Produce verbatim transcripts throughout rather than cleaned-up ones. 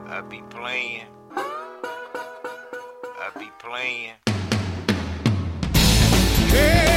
I be playing. I be playing. Yeah.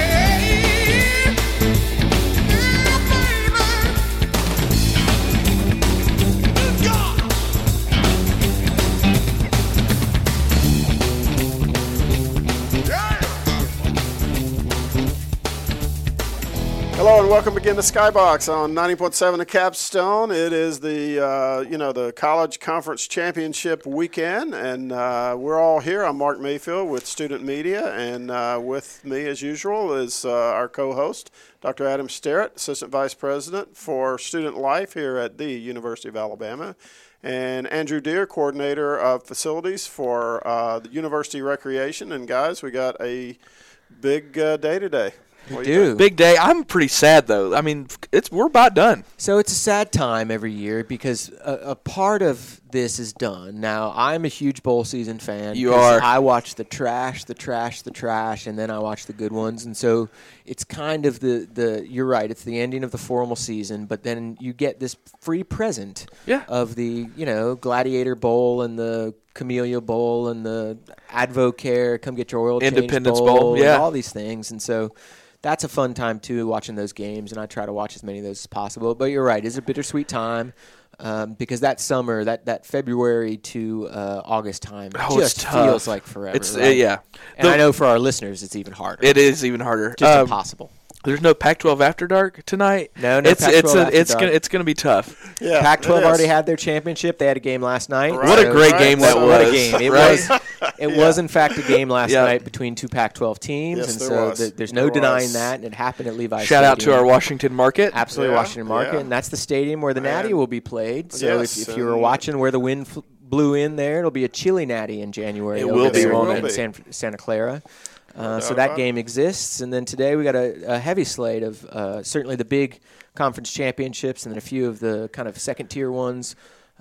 Hello and welcome again to Skybox on ninety point seven The Capstone. It is the uh, you know the College Conference Championship weekend, and uh, we're all here. I'm Mark Mayfield with Student Media, and uh, with me, as usual, is uh, our co-host, Doctor Adam Sterrett, Assistant Vice President for Student Life here at the University of Alabama, and Andrew Deere, Coordinator of Facilities for uh, the University Recreation. And guys, we got a big uh, day today. We do. Big day. I'm pretty sad, though. I mean, it's we're about done. So it's a sad time every year because a, a part of this is done. Now, I'm a huge bowl season fan. You are. I watch the trash, the trash, the trash, and then I watch the good ones. And so it's kind of the, the you're right, it's the ending of the formal season, but then you get this free present yeah. of the, you know, Gladiator Bowl and the Camellia Bowl and the Advocare, come get your oil change Independence Bowl, Bowl, yeah. and all these things. And so that's a fun time, too, watching those games, and I try to watch as many of those as possible. But you're right, it's a bittersweet time um, because that summer, that, that February to uh, August time oh, just feels like forever. It's right? uh, Yeah. And the, I know for our listeners it's even harder. It is even harder. Just um, impossible. There's no Pac twelve After Dark tonight. No, no it's Pac twelve it's a, After it's Dark. gonna it's gonna be tough. Yeah, Pac twelve already had their championship. They had a game last night. Right, what a great right. game that what was! What a game! It right? was. It yeah. was in fact a game last yeah. night between two Pac twelve teams, yes, and there so was. the, there's no there denying was. that. And it happened at Levi's. Shout out Stadium. to our Washington Market. Absolutely, yeah, Washington Market, yeah. and that's the stadium where the Natty And, will be played. So yes, if, if you were watching where the wind f- blew in there, it'll be a chilly Natty in January. It over will be, there won't in it? San, Santa Clara. Uh, No so doubt that about game exists, and then today we got a, a heavy slate of uh, certainly the big conference championships, and then a few of the kind of second tier ones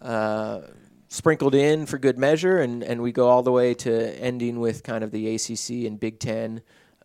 uh, sprinkled in for good measure, and, and we go all the way to ending with kind of the A C C and Big Ten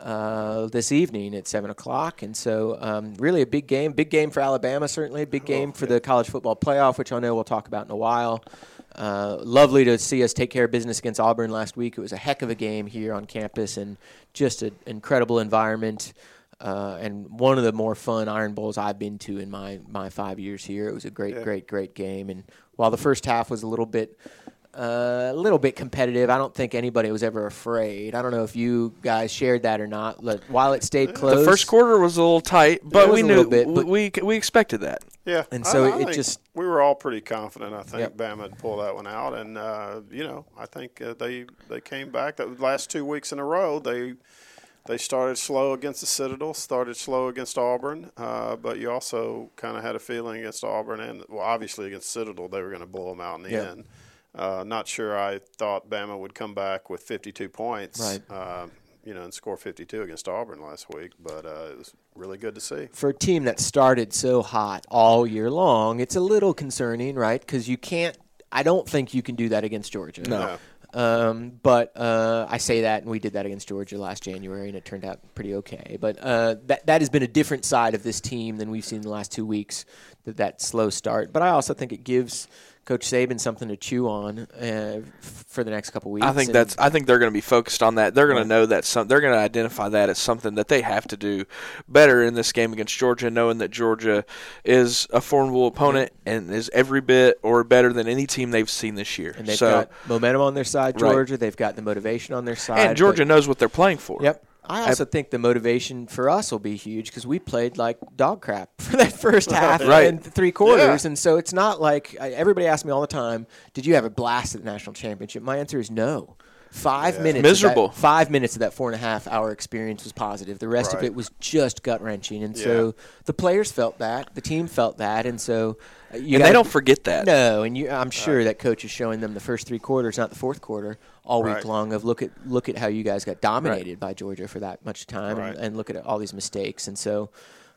uh, this evening at seven o'clock. And so um, really a big game, big game for Alabama, certainly, a big game for the college football playoff, which I know we'll talk about in a while. Uh, lovely to see us take care of business against Auburn last week. It was a heck of a game here on campus and just an incredible environment uh, and one of the more fun Iron Bowls I've been to in my, my five years here. It was a great, yeah. great, great game. And while the first half was a little bit uh, a little bit competitive, I don't think anybody was ever afraid. I don't know if you guys shared that or not. Look, while it stayed close. The first quarter was a little tight, but we knew bit, but we we expected that. Yeah, and so I, I it think just we were all pretty confident. I think Yep. Bama would pull that one out, and uh, you know, I think uh, they they came back. The last two weeks in a row, they they started slow against the Citadel, started slow against Auburn, uh, but you also kind of had a feeling against Auburn, and well, obviously against Citadel, they were going to blow them out in the Yep. end. Uh, not sure I thought Bama would come back with fifty-two points. Right. Uh, you know, and score fifty-two against Auburn last week, but uh, it was really good to see. For a team that started so hot all year long, it's a little concerning, right? Because you can't – I don't think you can do that against Georgia. No. Um, but uh, I say that, and we did that against Georgia last January, and it turned out pretty okay. But uh, that that has been a different side of this team than we've seen in the last two weeks, that, that slow start. But I also think it gives – Coach Saban something to chew on uh, f- for the next couple weeks. I think and that's. I think they're going to be focused on that. They're going Right. to know that some. They're going to identify that as something that they have to do better in this game against Georgia, knowing that Georgia is a formidable opponent and is every bit or better than any team they've seen this year. And they've so, got momentum on their side, Right. Georgia. They've got the motivation on their side. and Georgia but- knows what they're playing for. Yep. I also think the motivation for us will be huge because we played like dog crap for that first half Right. and three quarters. Yeah. And so it's not like I- everybody asks me all the time, did you have a blast at the national championship? My answer is no. Five Yeah. minutes. Miserable. Of that, five minutes of that four and a half hour experience was positive. The rest of Right. it was just gut wrenching. And so Yeah. the players felt that. The team felt that. And so uh, you and gotta, they don't forget that. No, and you, I'm sure that coach is showing them the first three quarters, not the fourth quarter, all week Right. long. Of look at look at how you guys got dominated by Georgia for that much time, Right. and, and look at all these mistakes. And so,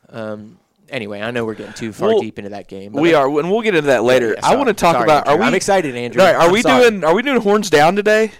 um, anyway, I know we're getting too far Well, deep into that game. but We I- are, and we'll get into that later. Yeah, I want to sorry. talk Sorry, about. Are Andrew. we? I'm excited, Andrew. All right, are I'm we sorry. doing? Are we doing horns down today?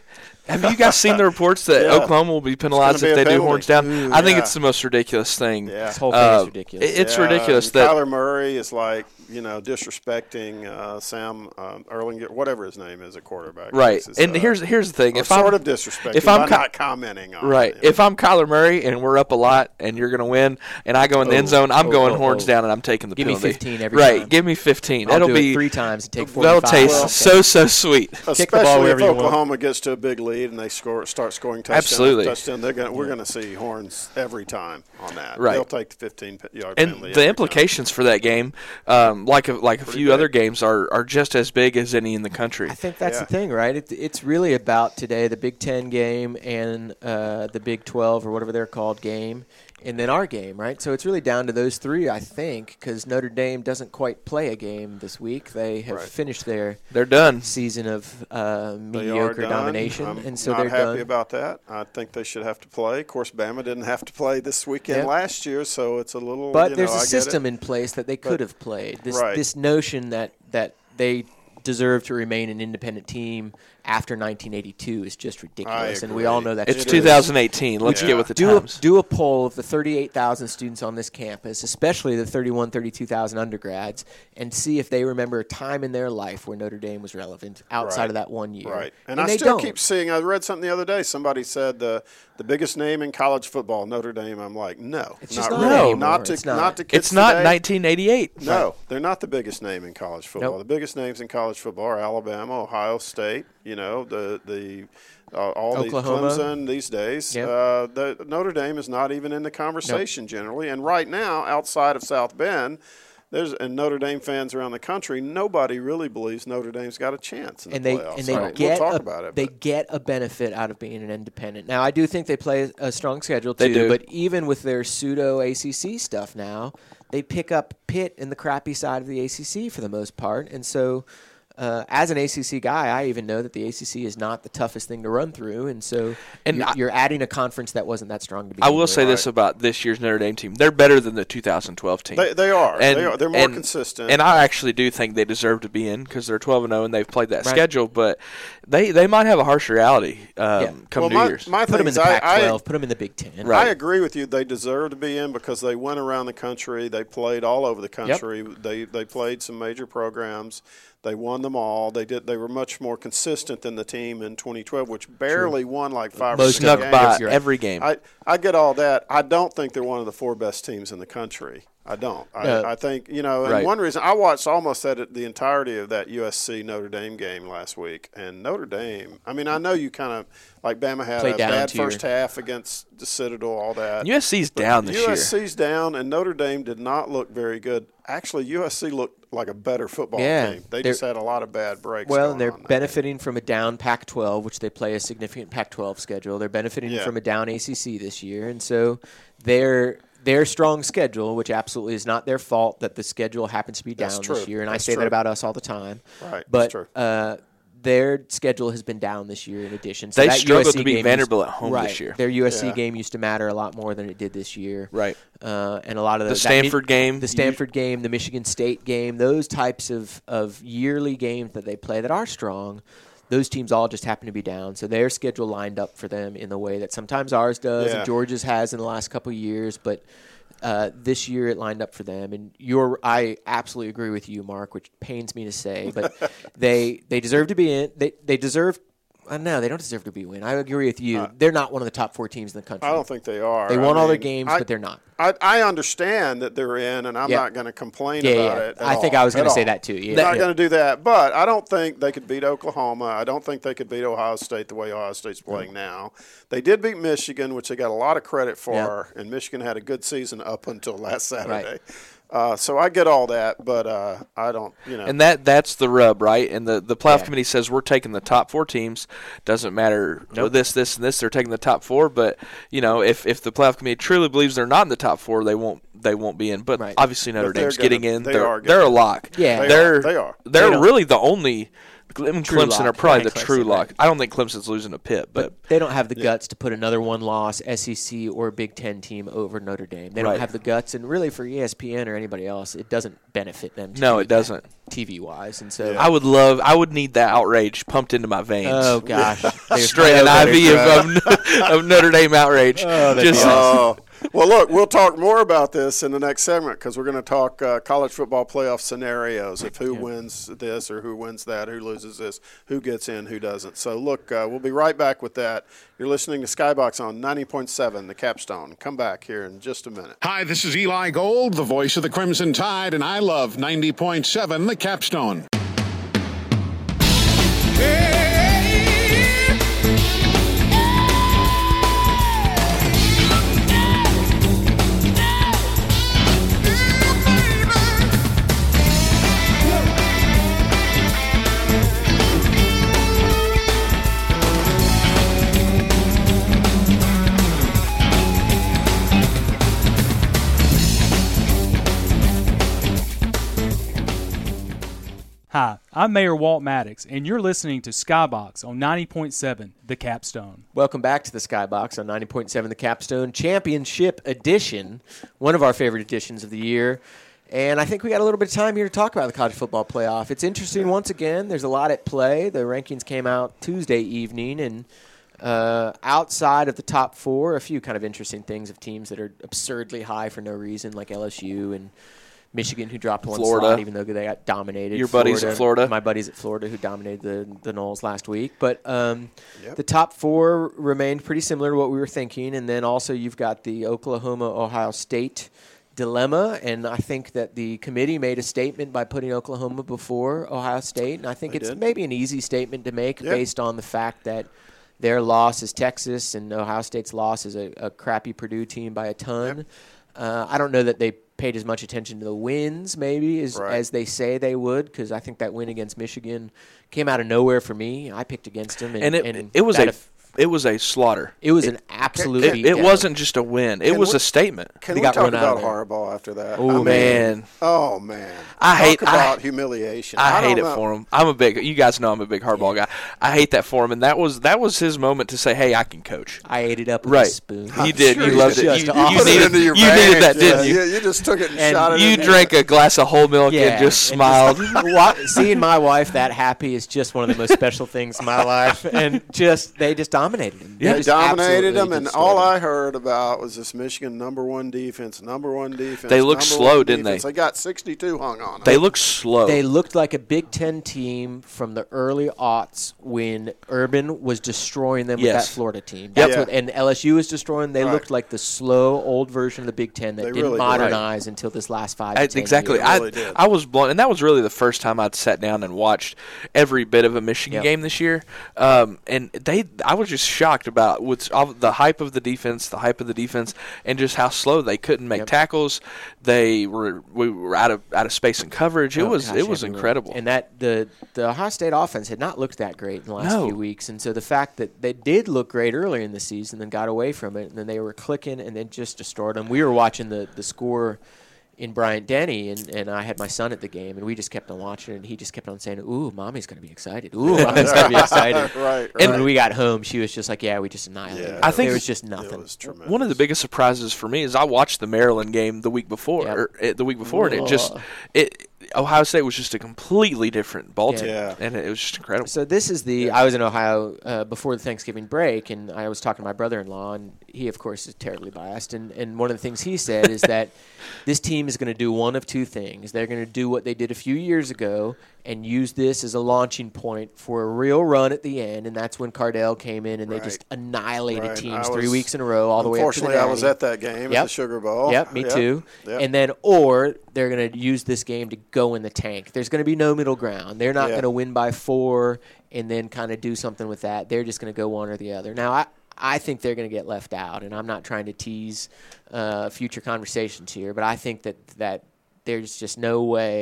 Have you guys seen the reports that Yeah. Oklahoma will be penalized be if a they do penalty. horns down? Ooh, I think yeah. it's the most ridiculous thing. Yeah. This whole thing Uh, is ridiculous. it- It's Yeah, ridiculous and that Kyler Murray is like, you know, disrespecting uh, Sam um, Erlinger, whatever his name is at quarterback. right. It's, And uh, here's here's the thing. or If sort I'm of disrespecting if I'm by Ky- not commenting on right, it. if I'm Kyler Murray and we're up a lot and you're going to win, and I go in the end Oh, zone, I'm oh, going oh, horns oh. down and I'm taking the Give me penalty. fifteen every right, time. give me fifteen. I'll That'll do be it three times and take that'll forty-five. taste Well, so so sweet. Kick the ball Especially wherever if you want. Oklahoma gets to a big lead and they score, start scoring touchdowns. Absolutely. touchdown, they're gonna, we're going to see horns every time on that. Right. They'll take the fifteen-yard And penalty. the every implications for that game, um, like a, like a few big. other games, are, are just as big as any in the country. I think that's Yeah. the thing, right? It, it's really about today the Big Ten game and uh, the Big twelve or whatever they're called game, and then our game, right? So it's really down to those three, I think, because Notre Dame doesn't quite play a game this week. They have Right. finished their They're done. season of uh, They are mediocre done. domination, I'm and so not they're happy done. about that. I think they should have to play. Of course, Bama didn't have to play this weekend Yeah. last year, so it's a little. But you there's know, a I get system it. in place that they could have played. This Right. this notion that that they deserve to remain an independent team after nineteen eighty-two is just ridiculous, and we agree. all know that's It's It true. is. two thousand eighteen. Let's Yeah. get with the do a, times. do a poll of the thirty-eight thousand students on this campus, especially the thirty-one, thirty-two thousand undergrads, and see if they remember a time in their life where Notre Dame was relevant outside Right. of that one year. Right, and, and I they still don't. keep seeing. I read something the other day. Somebody said the the biggest name in college football, Notre Dame. I'm like, no, It's not just not really. anymore. Not to It's not. not to kids It's not today. nineteen eighty-eight. No, they're not the biggest name in college football. Nope. The biggest names in college football are Alabama, Ohio State. You know, the the uh, all Oklahoma. the Clemson these days. Yep. Uh, the Notre Dame is not even in the conversation generally. And right now, outside of South Bend, there's and Notre Dame fans around the country, nobody really believes Notre Dame's got a chance in and the they playoffs. and they So get we'll talk a, about it. they but- get a benefit out of being an independent. Now, I do think they play a strong schedule too. They do. But even with their pseudo A C C stuff now, they pick up Pitt in the crappy side of the A C C for the most part, and so. Uh, as an A C C guy, I even know that the A C C is not the toughest thing to run through, and so And you're, I- you're adding a conference that wasn't that strong to begin I will with. say this about this year's Notre Dame team: they're better than the two thousand twelve team. They, they are. And- they are. They're more and- consistent. And I actually do think they deserve to be in because they're twelve and zero and they've played that Right. schedule. But they they might have a harsh reality um, Yeah. come well, New my, Years. my Put them thing in is, the I, Pac I, twelve, put them in the Big Ten. Right. I agree with you. They deserve to be in because they went around the country. They played all over the country. They they played some major programs. They won them all. They did. They were much more consistent than the team in twenty twelve, which barely won like five or Most six Snuck games. by You're right. every game. I, I get all that. I don't think they're one of the four best teams in the country. I don't. I, Uh, I think, you know, and right. one reason I watched almost that the entirety of that U S C Notre Dame game last week. And Notre Dame, I mean, I know you kind of, like Bama had Played a down bad to your- first half against the Citadel, all that. U S C's But down this U S year. C's down, and Notre Dame did not look very good. Actually, U S C looked like a better football Yeah, team. They they're- just had a lot of bad breaks. Well, going and they're on there. benefiting from a down Pac twelve, which they play a significant Pac twelve schedule. They're benefiting Yeah. from a down A C C this year, and so their their strong schedule, which absolutely is not their fault that the schedule happens to be down That's this true. year, and That's I say true. that about us all the time. Right, that's But true. uh, their schedule has been down this year. In addition, so They that struggled U S C to beat game Vanderbilt used- at home right, this year. Their U S C Yeah. game used to matter a lot more than it did this year. Right. Uh, and a lot of the, The that Mi- Stanford game, the Stanford game, the Michigan State game, those types of, of yearly games that they play that are strong, those teams all just happen to be down. So their schedule lined up for them in the way that sometimes ours does Yeah. and Georgia's has in the last couple of years. But uh, this year it lined up for them. And you're, I absolutely agree with you, Mark, which pains me to say. But they they deserve to be in. They, they deserve uh, – no, they don't deserve to be in. I agree with you. They're not one of the top four teams in the country. I don't think they are. They I won all their mean, games, I- but they're not. I, I understand that they're in, and I'm Yeah. not going to complain Yeah, about yeah. it. at I think all, I was at gonna say all. that too, yeah. I'm not Yeah. going to do that, but I don't think they could beat Oklahoma. I don't think they could beat Ohio State the way Ohio State's playing now. They did beat Michigan, which they got a lot of credit for, and Michigan had a good season up until last Saturday. Uh, so I get all that, but uh, I don't, you know. And that that's the rub, right? And the, the playoff Yeah. committee says we're taking the top four teams. Doesn't matter this, this, and this. They're taking the top four. But, you know, if, if the playoff committee truly believes they're not in the top four, they won't they won't be in. But Right. obviously Notre But they're Dame's gonna- getting in. they They're, are they're a getting in. lock. Yeah. They they're are. They are. they're They don't- really the only. Clem- True Clemson lock. are probably Yeah, the Clemson, true lock. right. I don't think Clemson's losing a Pitt, but, But they don't have the guts to put another one-loss S E C or Big Ten team over Notre Dame. They Right. don't have the guts, and really for E S P N or anybody else, it doesn't benefit them. To No, do it doesn't. T V-wise, and so Yeah. I would love. I would need that outrage pumped into my veins. oh gosh, There's Straight no an better I V drug. of, of, of Notre Dame outrage. Oh, that'd be Just awesome. Oh, well, look, we'll talk more about this in the next segment because we're going to talk uh, college football playoff scenarios of who Yeah. wins this or who wins that, who loses this, who gets in, who doesn't. So, look, uh, we'll be right back with that. You're listening to Skybox on ninety point seven, The Capstone. Come back here in just a minute. Hi, this is Eli Gold, the voice of the Crimson Tide, and I love ninety point seven The Capstone. Hi, I'm Mayor Walt Maddox, and you're listening to Skybox on ninety point seven, The Capstone. Welcome back to the Skybox on ninety point seven The Capstone Championship Edition, one of our favorite editions of the year. And I think we got a little bit of time here to talk about the college football playoff. It's interesting once again. There's a lot at play. The rankings came out Tuesday evening, and uh, outside of the top four, a few kind of interesting things of teams that are absurdly high for no reason, like L S U and Michigan, who dropped one Florida. slot, even though they got dominated. Your buddies at Florida. My buddies at Florida, who dominated the the Noles last week. But um, Yep. the top four remained pretty similar to what we were thinking. And then also you've got the Oklahoma-Ohio State dilemma. And I think that the committee made a statement by putting Oklahoma before Ohio State. And I think They it's did. maybe an easy statement to make Yep. based on the fact that their loss is Texas and Ohio State's loss is a, a crappy Purdue team by a ton. Yep. Uh, I don't know that they paid as much attention to the wins, maybe, as, Right. as they say they would, because I think that win against Michigan came out of nowhere for me. I picked against them. And, and it and it was that a aff- it was a slaughter. it was an absolute It, it beatdown. wasn't just a win. It Can was we- a statement. Can They we got talk run out about of there. Harbaugh after that? Oh, I mean, man. Oh, man. I Talk hate- I- about humiliation. I, don't hate it know. for him. I'm a big. You guys know I'm a big Harbaugh guy. I hate that for him, and that was that was his moment to say, "Hey, I can coach." I ate it up with Right. a spoon. You did. sure you you loved did. it. Just You, awful. you Put it needed, into your you needed veins. that, Yeah, didn't you? You, you just took it and, And shot it You in drank a glass of whole milk Yeah, and just and smiled. just wa- seeing my wife that happy is just one of the most special things in my life, and just they just dominated him. They Just dominated them, absolutely and destroyed all him. I heard about was this Michigan number one defense, number one defense. They looked number slow, one didn't they? defense. They got sixty-two hung on them. They look slow. They looked like a Big Ten team from the early aughts when Urban was destroying them with Yes. that Florida team. That's Yeah. what, and L S U was destroying. They Right. looked like the slow old version of the Big Ten that They didn't really did. modernize until this last five. to I, ten exactly. years. I really did. I was blown, and that was really the first time I'd sat down and watched every bit of a Michigan Yep. game this year. Um, and they, I was just shocked about with all the hype of the defense, the hype of the defense, and just how slow they couldn't make Yep. tackles. They were we were out of out of space and coverage. It Oh, was gosh, it was everywhere. incredible. And that the the Ohio State offense had not looked that great in the last No. few weeks, and so the fact that they did look great earlier in the season, then got away from it, and then they were clicking and then just destroyed them. We were watching the the score in Bryant Denny, and, and I had my son at the game, and we just kept on watching, and he just kept on saying, "Ooh, mommy's going to be excited. Ooh, mommy's going to be excited." right, And right. when we got home, she was just like, "Yeah, we just annihilated." Yeah. it. I think it was just nothing. It was tremendous. One of the biggest surprises for me is I watched the Maryland game the week before, Yep. or uh, the week before, and it just Ugh. it Ohio State was just a completely different ball team, Yeah. and it was just incredible. So this is the. I was in Ohio uh, before the Thanksgiving break, and I was talking to my brother-in-law, and he, of course, is terribly biased. And, and one of the things he said is that this team is going to do one of two things. They're going to do what they did a few years ago and use this as a launching point for a real run at the end, and that's when Cardell came in and Right. they just annihilated Right. teams I three was- weeks in a row, all the way up to the Unfortunately, I was Natty. at that game at Yep. the Sugar Bowl. Yep, me Yep. too. Yep. And then, or they're going to use this game to go in the tank. There's going to be no middle ground. They're not Yeah. going to win by four and then kind of do something with that. They're just going to go one or the other. Now, I, I think they're going to get left out, and I'm not trying to tease uh, future conversations here, but I think that, that there's just no way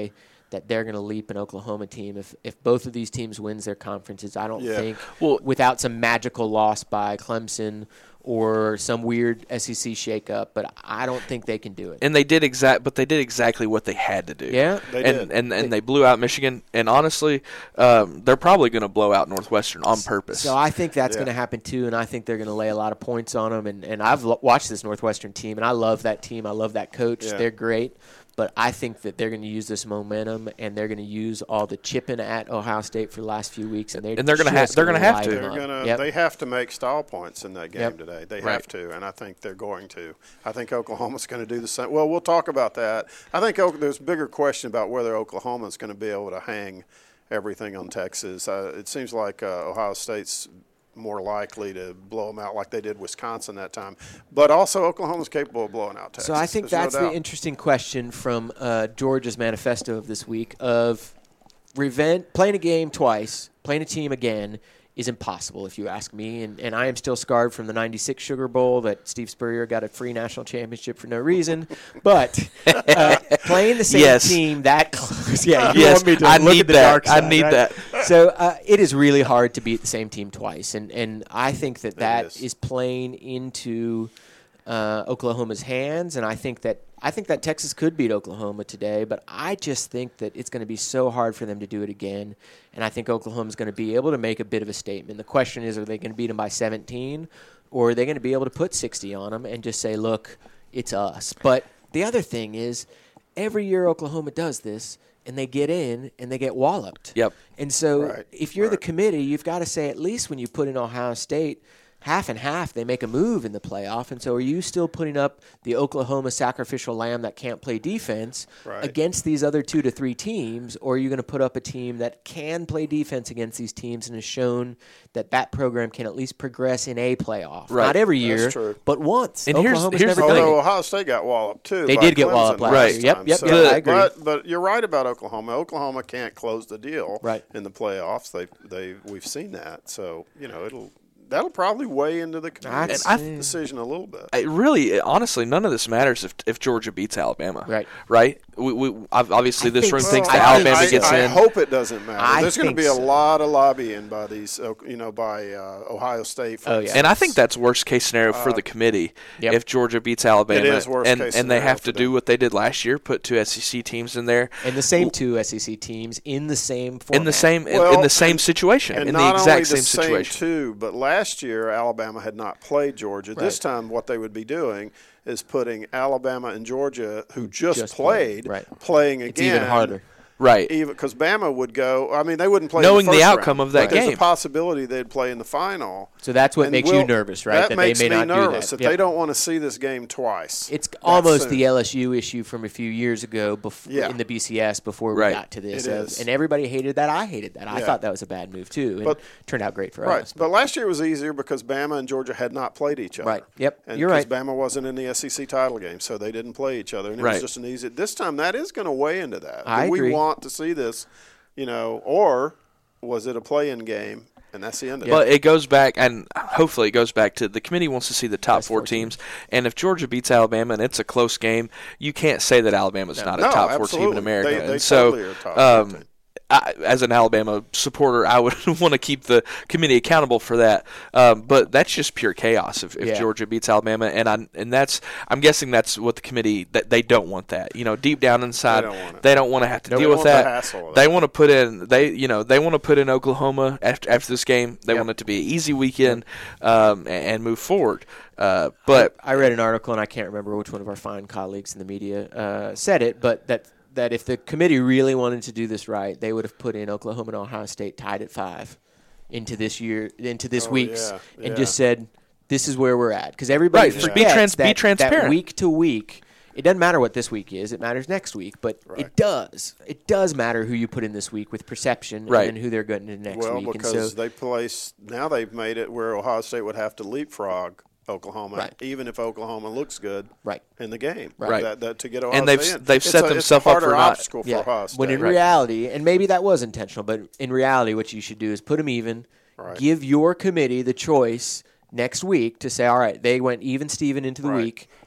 that they're going to leap an Oklahoma team. If if both of these teams wins their conferences, I don't Yeah. think Well- without some magical loss by Clemson or some weird S E C shakeup, but I don't think they can do it. And they did exact, but they did exactly what they had to do. Yeah. They and, did. and and they blew out Michigan. And honestly, um, they're probably going to blow out Northwestern on purpose. So I think that's Yeah. going to happen too, and I think they're going to lay a lot of points on them. And, and I've lo- watched this Northwestern team, and I love that team. I love that coach. Yeah. They're great. But I think that they're going to use this momentum, and they're going to use all the chipping at Ohio State for the last few weeks, and they're And they're gonna ha- just they're gonna have light to. them They're up. gonna. Yep. They have to make style points in that game Yep. today. They Right. have to, and I think they're going to. I think Oklahoma's going to do the same. Well, we'll talk about that. I think o- there's a bigger question about whether Oklahoma's going to be able to hang everything on Texas. Uh, it seems like uh, Ohio State's more likely to blow them out like they did Wisconsin that time. But also Oklahoma's capable of blowing out Texas. So I think There's no that's the doubt. interesting question from uh, Georgia's manifesto of this week of revenge, playing a game twice, playing a team again is impossible if you ask me. And, and I am still scarred from the ninety-six Sugar Bowl that Steve Spurrier got a free national championship for no reason. But uh, playing the same Yes. team that close, yeah, you Yes, want me to I look need at the that. dark I side, need right? that. So uh, it is really hard to beat the same team twice, and and I think that that is. is playing into uh, Oklahoma's hands, and I think that I think that Texas could beat Oklahoma today, but I just think that it's going to be so hard for them to do it again, and I think Oklahoma's going to be able to make a bit of a statement. The question is, are they going to beat them by seventeen, or are they going to be able to put sixty on them and just say, look, it's us? But the other thing is, every year Oklahoma does this, and they get in and they get walloped. Yep. And so Right, if you're the right. committee, you've got to say at least when you put in Ohio State, half and half, they make a move in the playoff. And so are you still putting up the Oklahoma sacrificial lamb that can't play defense Right. against these other two to three teams, or are you going to put up a team that can play defense against these teams and has shown that that program can at least progress in a playoff? Right. Not every That's year, true. but once. And here's- Oklahoma's here's never the done thing. Although it. Ohio State got walloped too. They by did get Clemson walloped last last year. Yep, time. yep, So- yep, I agree. But but you're right about Oklahoma. Oklahoma can't close the deal Right. in the playoffs. They they we've seen that. So you know it'll that'll probably weigh into the committee's I- decision a little bit. I really, honestly, none of this matters if if Georgia beats Alabama. Right. Right. We, we obviously I this think room so. thinks I that think Alabama I, gets I in. hope it doesn't matter. I There's going to think be a so. lot of lobbying by these, uh, you know, by uh, Ohio State. For Oh, yeah. instance. And I think that's worst case scenario for the committee Yep. if Georgia beats Alabama. It is worst and case and they scenario have for to do them. what they did last year, put two S E C teams in there And the same two S E C teams in the same format. in the same in, in Well, the same and- situation, And in the not exact only same the situation. Same too, but last year Alabama had not played Georgia. This Right. time, what they would be doing is putting Alabama and Georgia, who just, just played, played. Right. playing It's again. even harder. Right. Even because Bama would go. I mean, they wouldn't play. Knowing in the the, first outcome round. of that But There's game. a possibility they'd play in the final. So that's what And makes we'll- you nervous, right? That, That, makes they may me not nervous do that. that Yep. they don't want to see this game twice. It's that almost soon. the L S U issue from a few years ago before, Yeah. in the B C S before Right. we got to this. It of- is. and everybody hated that. I hated that. I Yeah. thought that was a bad move, too. And But- turned out great for Right, us. but last year was easier because Bama and Georgia had not played each other. Right. Yep. And You're 'cause right. Bama wasn't in the S E C title game, so they didn't play each other, and it Right. was just an easy. This time, that is going to weigh into that. I Do we agree. want to see this, you know, or was it a play-in game, and that's the end of But it. it goes back, and hopefully it goes back to the committee wants to see the top Best four four teams. And if Georgia beats Alabama and it's a close game, you can't say that Alabama's not a No, top four team in absolutely. America. They- they and so, totally are a top four um, team. I, as an Alabama supporter, I would want to keep the committee accountable for that. Um, but that's just pure chaos if, if Yeah. Georgia beats Alabama, and I and that's I'm guessing that's what the committee that they don't want that. You know, deep down inside, They don't want it. they don't want to have to They deal don't with want the that. hassle of They that. want to put in they you know they want to put in Oklahoma after after this game. They Yep. want it to be an easy weekend um, and, and move forward. Uh, but I read an article, and I can't remember which one of our fine colleagues in the media uh, said it, but that that if the committee really wanted to do this right, they would have put in Oklahoma and Ohio State tied at five into this year, into this Oh, week's, yeah, and yeah. just said, "This is where we're at." Because everybody Right, forgets be trans- be that, transparent. that week to week. It doesn't matter what this week is; it matters next week. But Right. it does. It does matter who you put in this week with perception, Right. and then who they're going to next Well, week. because and so, they place now they've made it where Ohio State would have to leapfrog Oklahoma, Right. even if Oklahoma looks good Right. in the game. Right. That, that, to get Ohio And they've- State in. they've It's set a- it's a themselves up harder for not- obstacle for yeah. Ohio State. When in Right. reality, and maybe that was intentional, but in reality, what you should do is put them even. Right. Give your committee the choice next week to say, all right, they went even Steven into the Right. week,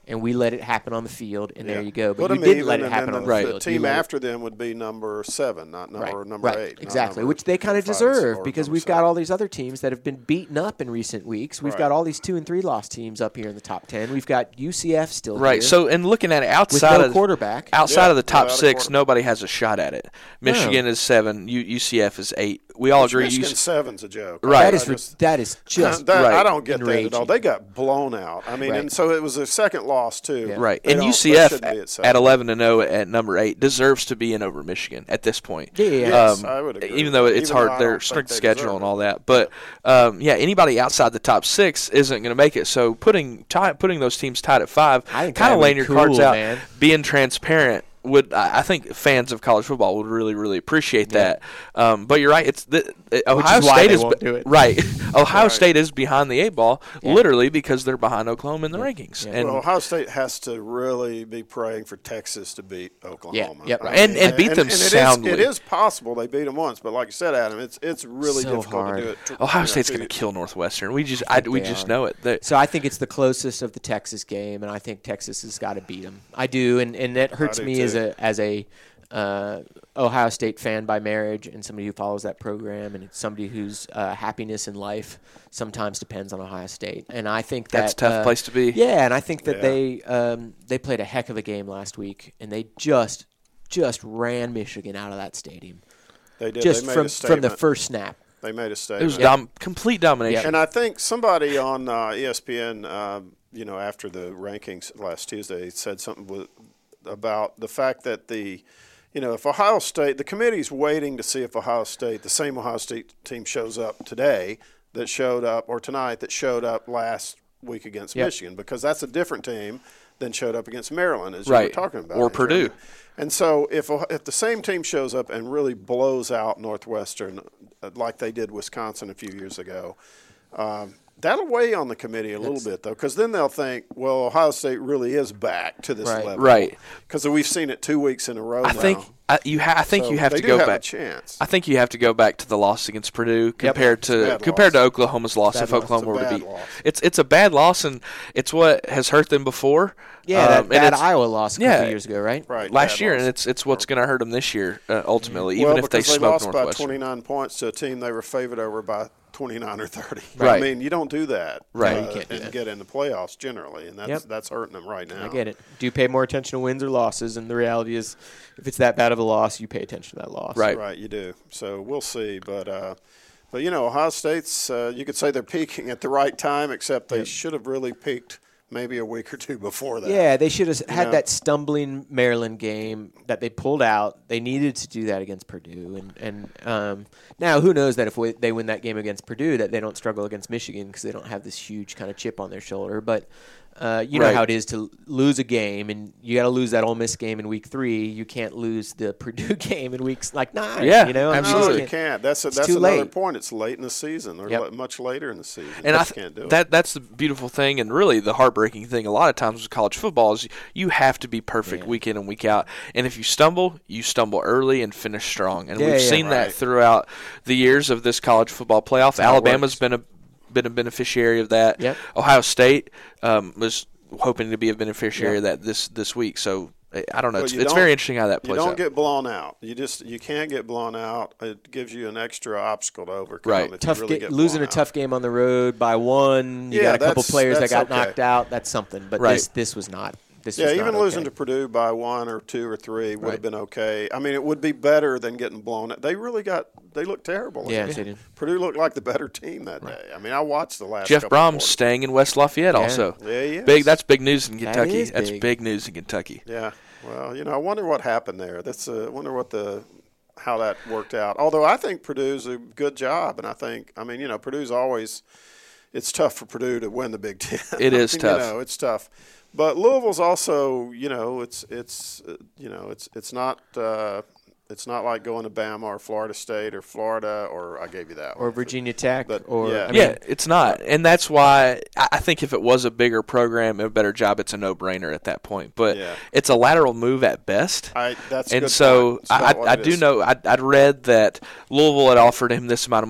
and we let it happen on the field, and Yeah. there you go. But Put you them didn't even, let it and happen then on the, the Right. the field. You team let it- after them would be number seven, not number Right, number right, eight. not exactly, number which they kind of five, deserve or because number we've seven. got all these other teams that have been beaten up in recent weeks. We've Right. got all these two and three loss teams up here in the top ten. We've got U C F still Right. here So, and looking at it with outside no of quarterback. outside Yeah, of the top without a six, quarterback. nobody has a shot at it. Michigan is seven. U- UCF is eight. We all agree. Michigan U- seven's a joke. Right. That I is ri- just- that is just that, I right. don't get that at all. enraging. They got blown out. I mean, Right. and so it was a second loss too. Yeah. Right, They and don't- U C they F shouldn't be at, seven. at eleven and zero at number eight deserves to be in over Michigan at this point. Yeah, yeah, yeah. Yes, Um, I would agree even with though that. it's Even though hard, I their don't strength think they schedule deserve and it. all that. But um, yeah, anybody outside the top six isn't going to make it. So putting tie, putting those teams tied at five, I think kind that of would laying be your cards cool, out, man. being transparent. Would I I think fans of college football would really, really appreciate that. Um, but you're right. It's the, it, Ohio is why State they is won't be- do it. right. Ohio Right. State is behind the eight ball, Yeah. literally because they're behind Oklahoma in the rankings. Yeah. And Well, Ohio State has to really be praying for Texas to beat Oklahoma. yep. I And- mean, and beat them it is- soundly. It is possible they beat them once, but like you said, Adam, it's it's really So difficult hard. to do it. tr- Ohio you know, State's two- going to kill Northwestern. We just, I, we they just are. know it. They- So I think it's the closest of the Texas game, and I think Texas has got to beat them. I do, and, and that hurts do me as too. a as a uh, Ohio State fan by marriage and somebody who follows that program, and it's somebody whose uh, happiness in life sometimes depends on Ohio State. And I think that, That's a tough uh, place to be. Yeah, and I think that Yeah. they um, they played a heck of a game last week, and they just just ran Michigan out of that stadium They did. just they made from a from the statement. first snap. They made a It was statement. dom- complete domination. And I think somebody on uh, E S P N, uh, you know, after the rankings last Tuesday, said something with, about the fact that the, you know, if Ohio State, the committee's waiting to see if Ohio State, the same Ohio State team shows up today that showed up, or tonight that showed up last week against Yep. Michigan, because that's a different team than showed up against Maryland, as you Right. were talking about. Or Andrew. Purdue. And so if if the same team shows up and really blows out Northwestern uh, like they did Wisconsin a few years ago, um, that'll weigh on the committee a little bit, though, because then they'll think, well, Ohio State really is back to this Right. level. Right. Because we've seen it two weeks in a row I now. think I, you ha- I think So you have they to do go have a back. chance. I think you have to go back to the loss against Purdue compared It's a to bad compared loss. to Oklahoma's loss. Bad If loss. Oklahoma It's a were to bad beat, loss. it's it's a bad loss, and it's what has hurt them before. Yeah, Um, that and bad it's- Iowa loss a couple yeah. years ago, right? Right. last bad year, loss. and it's it's what's going to hurt them this year uh, ultimately, well, even if they because they smoke lost by Northwestern. twenty-nine points to a team they were favored over by twenty-nine or thirty. Right. I mean, you don't do that. Right. uh, You can't do and that. get in the playoffs generally, and that's Yep. that's hurting them right now. I get it. Do you pay more attention to wins or losses? And the reality is, if it's that bad of a loss, you pay attention to that loss. Right. Right, you do. So we'll see, but uh, but you know, Ohio State's uh, you could say they're peaking at the right time, except they should have really peaked maybe a week or two before that. Yeah, they should have had know? that stumbling Maryland game that they pulled out. They needed to do that against Purdue, and and um, now who knows that if we, they win that game against Purdue, that they don't struggle against Michigan because they don't have this huge kind of chip on their shoulder. But uh, you know Right. how it is to lose a game, and you got to lose that Ole Miss game in week three. You can't lose the Purdue game in weeks like nine. Yeah, you know, I mean, No, you absolutely. you can't. That's a, It's that's too another late. point. It's late in the season, or Yep. le- much later in the season. And You I just th- can't do it. that that's the beautiful thing, and really the heartbreaking thing. A lot of times with college football is you have to be perfect Yeah. week in and week out. And if you stumble, you stumble early and finish strong. And Yeah, we've yeah. seen that Right. throughout the years of this college football playoff. how it Alabama's works. been a been a beneficiary of that. Yep. Ohio State um, was hoping to be a beneficiary Yep. of that this this week. So I- I don't know. Well, it's you it's don't- very interesting how that You plays don't out. get blown out. You just you can't get blown out. It gives you an extra obstacle to overcome. Right. If tough you really ga- get losing blown a out. tough game on the road by one. You Yeah, got a couple that's- players that that's got okay. knocked out. That's something. But Right. this this was not. This Yeah, was even not losing okay. to Purdue by one or two or three would Right. have been okay. I mean, it would be better than getting blown out. They really got they looked terrible. Yeah, against- they did. Purdue looked like the better team that day. I mean, I watched the last. Jeff couple Brom's quarters. staying in West Lafayette Yeah. also. Yeah, he is. Big. That's big news in That Kentucky. is That's big. big news in Kentucky. Yeah. Well, you know, I wonder what happened there. That's uh, I wonder what the how that worked out. Although I think Purdue's a good job, and I think I mean you know Purdue's always it's tough for Purdue to win the Big Ten. It is I mean, tough. You know, it's tough. But Louisville's also you know it's it's uh, you know it's it's not. Uh, It's not like going to Bama or Florida State or Florida or I gave you that or one. Virginia Tech But, or yeah. I mean, Yeah, it's not, and that's why I I think if it was a bigger program, a better job, it's a no-brainer at that point. But Yeah. it's a lateral move at best. I, that's a and good so point. It's about I, what I it do is. know I, I'd read that Louisville had offered him this amount of money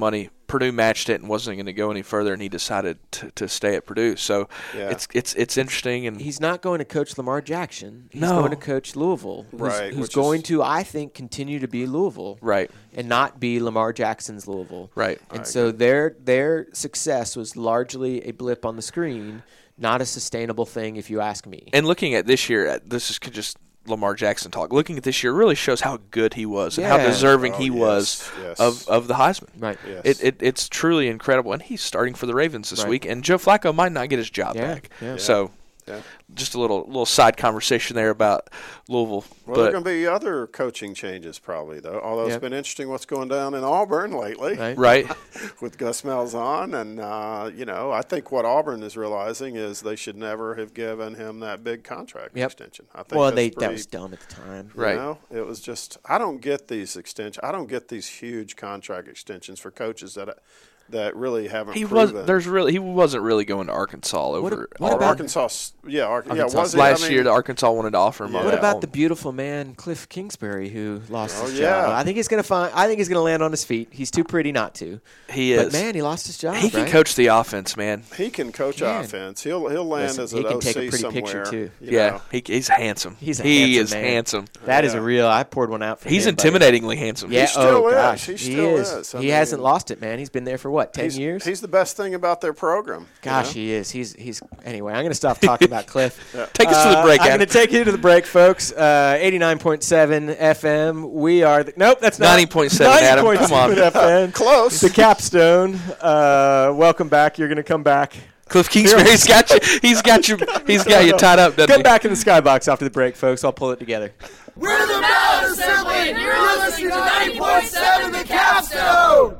Purdue matched it and wasn't going to go any further, and he decided to, to stay at Purdue. So Yeah. it's it's it's interesting. And He's not going to coach Lamar Jackson. He's No. going to coach Louisville, who's, Right, who's which going is- to, I think, continue to be Louisville. Right. And not be Lamar Jackson's Louisville. Right. And so their their success was largely a blip on the screen, not a sustainable thing, if you ask me. And looking at this year, uh, this is just Lamar Jackson talk. Looking at this year really shows how good he was and how Yeah. deserving Oh, he yes, was yes. of, of the Heisman. Right. Yes. It, it it's truly incredible, and he's starting for the Ravens this Right. week. And Joe Flacco might not get his job Yeah, back. yeah. So, Yeah. just a little little side conversation there about Louisville. Well, there are but going to be other coaching changes probably, though. Although it's Yep. been interesting what's going down in Auburn lately Right. right, with Gus Malzahn. And, uh, you know, I think what Auburn is realizing is they should never have given him that big contract Yep. extension. I think Well, that's they pretty, that was dumb at the time. you Right. know, it was just – I don't get these extensions. I don't get these huge contract extensions for coaches that – that really haven't he was. proven. There's really he wasn't really going to Arkansas over what Or about- Arkansas, yeah, Ar- yeah, Arkansas was it? last I mean, year. The Arkansas wanted to offer him. Yeah. on What that about one. the beautiful man Cliff Kingsbury who lost Oh, his yeah. job? I think he's gonna find. I think he's gonna land on his feet. He's too pretty not to. He But is. man, he lost his job. he can right? coach the offense, man. He can coach Can. offense. He'll he'll land Listen, as he an can O take a C pretty somewhere. picture, too. you Yeah, know. he, he's handsome. He's a he handsome is man. handsome. That is Yeah. a real. I poured one out for He's him, buddy. intimidatingly handsome. Yeah. still oh is. gosh, He he still is. is. I he mean- hasn't lost it, man. He's been there for what ten He's, years. he's the best thing about their program. you Gosh, know? he is. He's he's. Anyway, I'm going to stop talking about Cliff. Take us to the Uh, break, I'm Adam. going to take you to the break, folks. Uh, eighty-nine point seven F M. We are. The, nope, that's not ninety point seven, Adam. Come on. F M. Close. The Capstone. Uh, welcome back. You're going to come back. Cliff Kingsbury's got you. He's got you. He's got you tied up. Doesn't Come he? back in the skybox after the break, folks. I'll pull it together. We're the Ballot Assembly, and you're listening to ninety point seven The Capstone.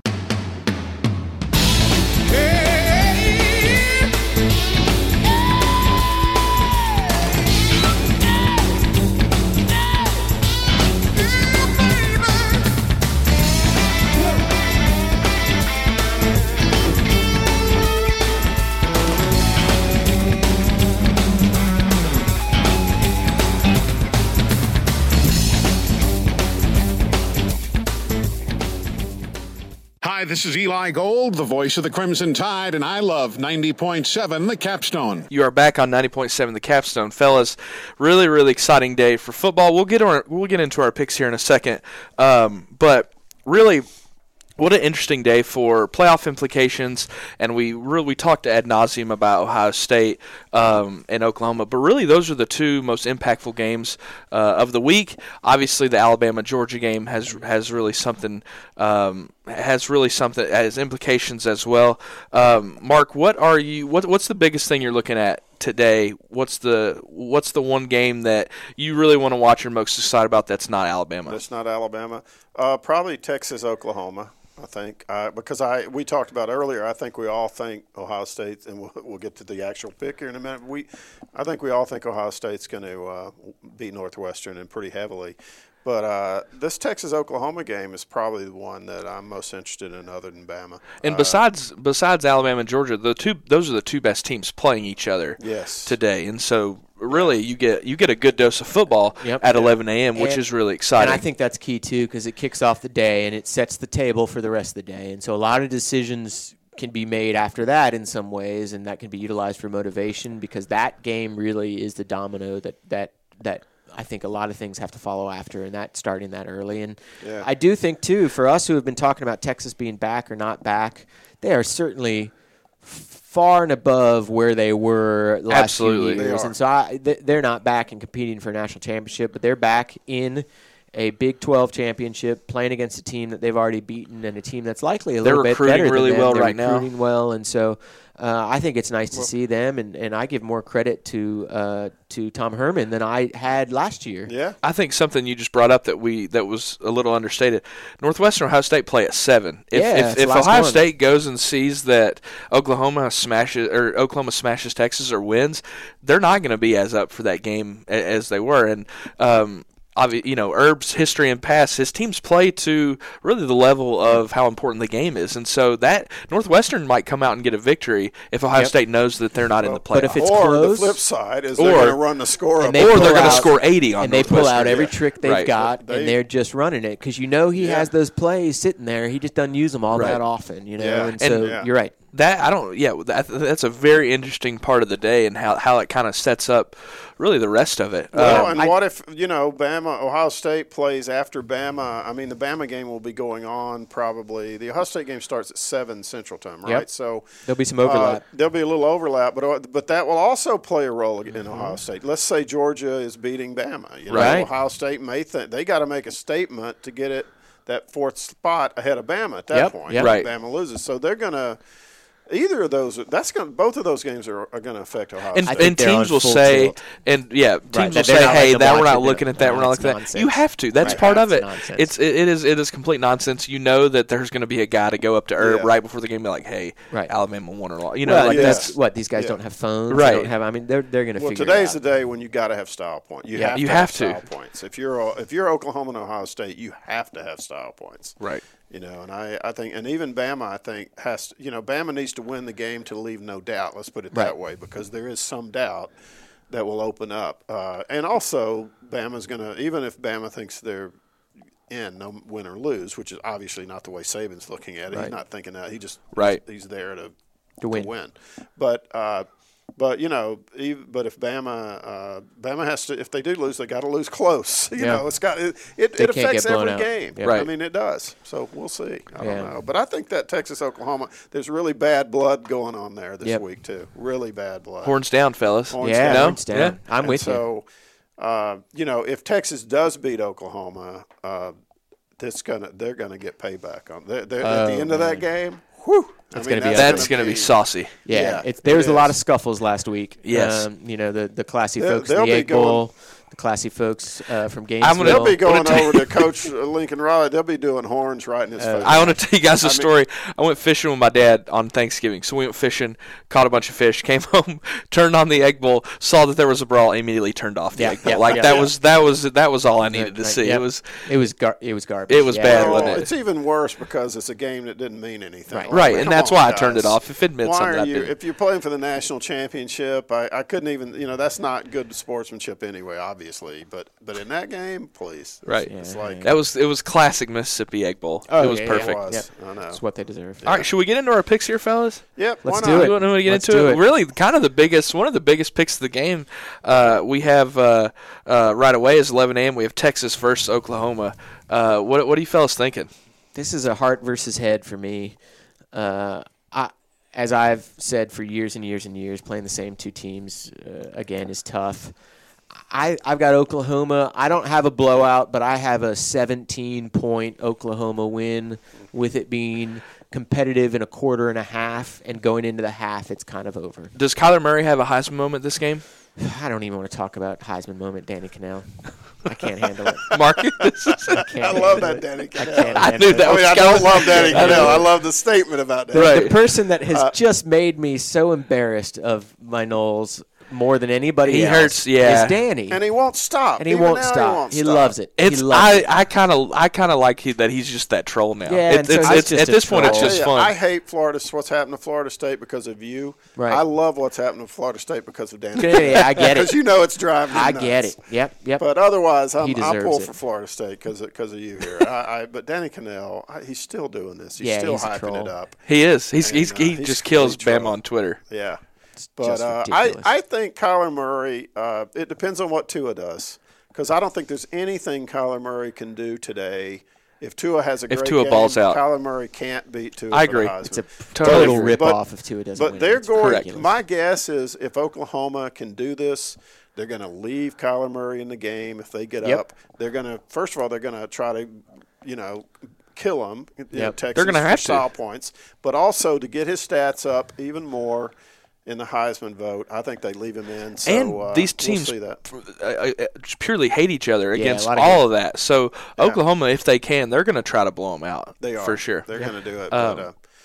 Hi, this is Eli Gold, the voice of the Crimson Tide, and I love ninety point seven The Capstone. You are back on ninety point seven The Capstone, fellas. Really, really exciting day for football. We'll get our, we'll get into our picks here in a second, um, but really, what an interesting day for playoff implications. And we really we talked ad nauseum about Ohio State um, and Oklahoma, but really those are the two most impactful games uh, of the week. Obviously, the Alabama Georgia game has has really something um, has really something has implications as well. Um, Mark, what are you? What what's the biggest thing you're looking at today? What's the what's the one game that you really want to watch or most excited about that's not Alabama? That's not Alabama. Uh, probably Texas, Oklahoma. I think uh, because I we talked about earlier. I think we all think Ohio State, and we'll, we'll get to the actual pick here in a minute. We, I think we all think Ohio State's going to uh, beat Northwestern and pretty heavily. But uh, this Texas-Oklahoma game is probably the one that I'm most interested in, other than Bama. And Uh, besides besides Alabama and Georgia, the two those are the two best teams playing each other Yes. today. And so really you get you get a good dose of football Yep. at eleven a.m., which And- is really exciting. And I think that's key, too, because it kicks off the day and it sets the table for the rest of the day. And so a lot of decisions can be made after that in some ways, and that can be utilized for motivation because that game really is the domino that that that I think a lot of things have to follow after, and that starting that early. And Yeah. I do think, too, for us who have been talking about Texas being back or not back, they are certainly far and above where they were the last Absolutely. few They years. are. And so I, th- they're not back and competing for a national championship, but they're back in a Big twelve championship, playing against a team that they've already beaten and a team that's likely a They're little bit recruiting better than really them. well They're right now. recruiting well, and so uh, I think it's nice to see them, and, and I give more credit to uh, to Tom Herman than I had last year. Yeah. I think something you just brought up that we that was a little understated. Northwestern Ohio State play at seven. If Yeah, if, it's the if last Ohio one. State goes and sees that Oklahoma smashes or Oklahoma smashes Texas or wins, they're not going to be as up for that game a- as they were. And um, obvi- you know, Herb's history and past, his teams play to really the level of how important the game is. And so that Northwestern might come out and get a victory if Ohio Yep. State knows that they're not in the playoffs. But if it's or close, the flip side is or- they're going to run the score up. and they or pull they're going to out- score eighty on and they pull out Northwestern. every yeah. trick they've Right. got, They- and they're just running it because you know he Yeah. has those plays sitting there. He just doesn't use them all Right. that often, you know. Yeah. And And- so yeah. you're right. That I don't. Yeah, that, that's a very interesting part of the day, and how how it kind of sets up really the rest of it. Well, Um, and I- what if, you know, Bama, Ohio State plays after Bama? I mean, the Bama game will be going on probably. The Ohio State game starts at seven Central Time, right? Yep. So There'll be some uh, overlap. there'll be a little overlap, but uh, but that will also play a role in Mm-hmm. Ohio State. Let's say Georgia is beating Bama. You know, Right. Ohio State may think they got to make a statement to get it that fourth spot ahead of Bama at that Yep, point. yep. Right. Bama loses, so they're gonna. Either of those, that's going. Both of those games are, are going to affect Ohio and, State. think and they're on teams will full say, tilt. and yeah, teams Right, will that say, they're not "Hey, letting that them we're watch not it. looking at that. No, we're not it's looking at that." nonsense. You have to. That's Right. part of It's it. nonsense. It's it, it is it is complete nonsense. You know that there's going to be a guy to go up to Herb Yeah. right before the game, and be like, "Hey, Right. Alabama won or lost." You know, Well, like yeah. that's that's what these guys Yeah. don't have phones. Right. They don't have. I mean, they're they're going to Well, figure today's it out. the day when you got to have style points. You Yeah. have You to have have to. style points. If you're if you're Oklahoma and Ohio State, you have to have style points. right. You know, and I, I think, and even Bama, I think has to, you know, Bama needs to win the game to leave no doubt. Let's put it that Right. way, because there is some doubt that will open up. Uh, and also, Bama's going to, even if Bama thinks they're in, no win or lose, which is obviously not the way Saban's looking at it. Right. He's not thinking that. He just Right. he's, he's there to To win. But uh, but you know, even, but if Bama uh, Bama has to, if they do lose, they got to lose close. You Yeah. know, it's got it. It, They it can't affects get blown every out. game. Yeah. Right. I mean, it does. So we'll see. I Yeah. don't know. But I think that Texas Oklahoma, there's really bad blood going on there this Yep. week too. Really bad blood. Horns down, fellas. Horns Yeah, down. horns down. Yeah. I'm And with you. so, uh, you know, if Texas does beat Oklahoma, uh, this gonna they're gonna get payback on. They're, they're, at the Oh, end of that game. Whew, That's I mean, gonna be That's going to be saucy. Yeah, Yeah, it's, there was it a lot is. of scuffles last week. Yes. um, you know the the classy They'll- folks in they'll the be Egg going- Bowl, the classy folks uh, from Gainesville. I'm gonna- They'll be going What a- over to Coach Lincoln Riley. They'll be doing horns right in his face. I want to tell you guys a I mean- story. I went fishing with my dad on Thanksgiving. So we went fishing, caught a bunch of fish, came home, turned on the Egg Bowl, saw that there was a brawl, immediately turned off the Yeah, Egg Bowl. yeah, like yeah. that Yeah. was that was that was all I needed to Right, see. yep. It was it was gar- it was garbage. It was Yeah. bad, Well, wasn't it? it's even worse because it's a game that didn't mean anything. Right. Right, Come and that's on, why I turned it guys. off. If it meant Why something, are I you? did. If you're playing for the national championship, I, I couldn't even. You know, that's not good sportsmanship anyway, obviously. But but in that game, please. Right. It's Yeah, like yeah. That was it was classic Mississippi Egg Bowl. Oh, it was yeah, yeah, perfect. it was. Yep. I know. That's what they deserve. All right, should we get into our picks here, fellas? Yep. Let's why do not? it. You want to get Let's into do it? it. Really, kind of the biggest, one of the biggest picks of the game. Uh, we have uh, uh, right away is eleven a.m. We have Texas versus Oklahoma. Uh, what what are you fellas thinking? This is a heart versus head for me. Uh, I, as I've said for years and years and years, playing the same two teams uh, again is tough. I, I've got Oklahoma. I don't have a blowout, but I have a seventeen-point Oklahoma win, with it being competitive in a quarter and a half, and going into the half, it's kind of over. Does Kyler Murray have a Heisman moment this game? I don't even want to talk about Heisman moment, Danny Cannell. I can't handle it. Mark, this is I, can't I love handle that, it. Danny I Cannell. can't I handle knew that it. I mean, I was don't coming. love Danny I Cannell. know. I love the statement about that. Right. The person that has Uh, just made me so embarrassed of my Knowles more than anybody He else hurts, yeah. is Danny. And he won't stop. And he Even won't now stop. He, won't He stop. loves it. It's he loves I it. I kind of I kind of like he, that he's just that troll now. Yeah, It- and so it's, he's it's, just at a this point, it's troll. just Yeah, fun. I hate Florida. What's happened to Florida State because of you. Right. I love what's happened to Florida State because of Danny. Yeah, I get Because it. you know it's driving me I nuts. get it. Yep, yep. But otherwise, I'm, He I'll deserves pull it. for Florida State because of you here. I, I, but Danny Cannell, I, he's still doing this. He's Yeah, still he's a hyping troll. it up. he is. He's, And, he's uh, he he's just kills complete Bam troll. on Twitter. Yeah. But just uh, I, ridiculous. I think Kyler Murray, uh, it depends on what Tua does. Because I don't think there's anything Kyler Murray can do today. If Tua has a If great Tua game, balls out. Kyler Murray can't beat Tua. I for the agree. Heisman. It's a Totally total agree. rip But- off if Tua doesn't But win. they're It's going. ridiculous. My guess is if Oklahoma can do this, they're going to leave Kyler Murray in the game. If they get Yep. up, they're going to. First of all, they're going to try to, you know, kill him. You know, Yep. Texas They're gonna for have to. style points, but also to get his stats up even more in the Heisman vote. I think they leave him in. So, and uh, these we'll teams see that. uh, uh, purely hate each other Yeah, against a lot of all hate. of that. So Oklahoma, if they can, they're going to try to blow them out. They are for sure. They're going to do it. Um, but, uh,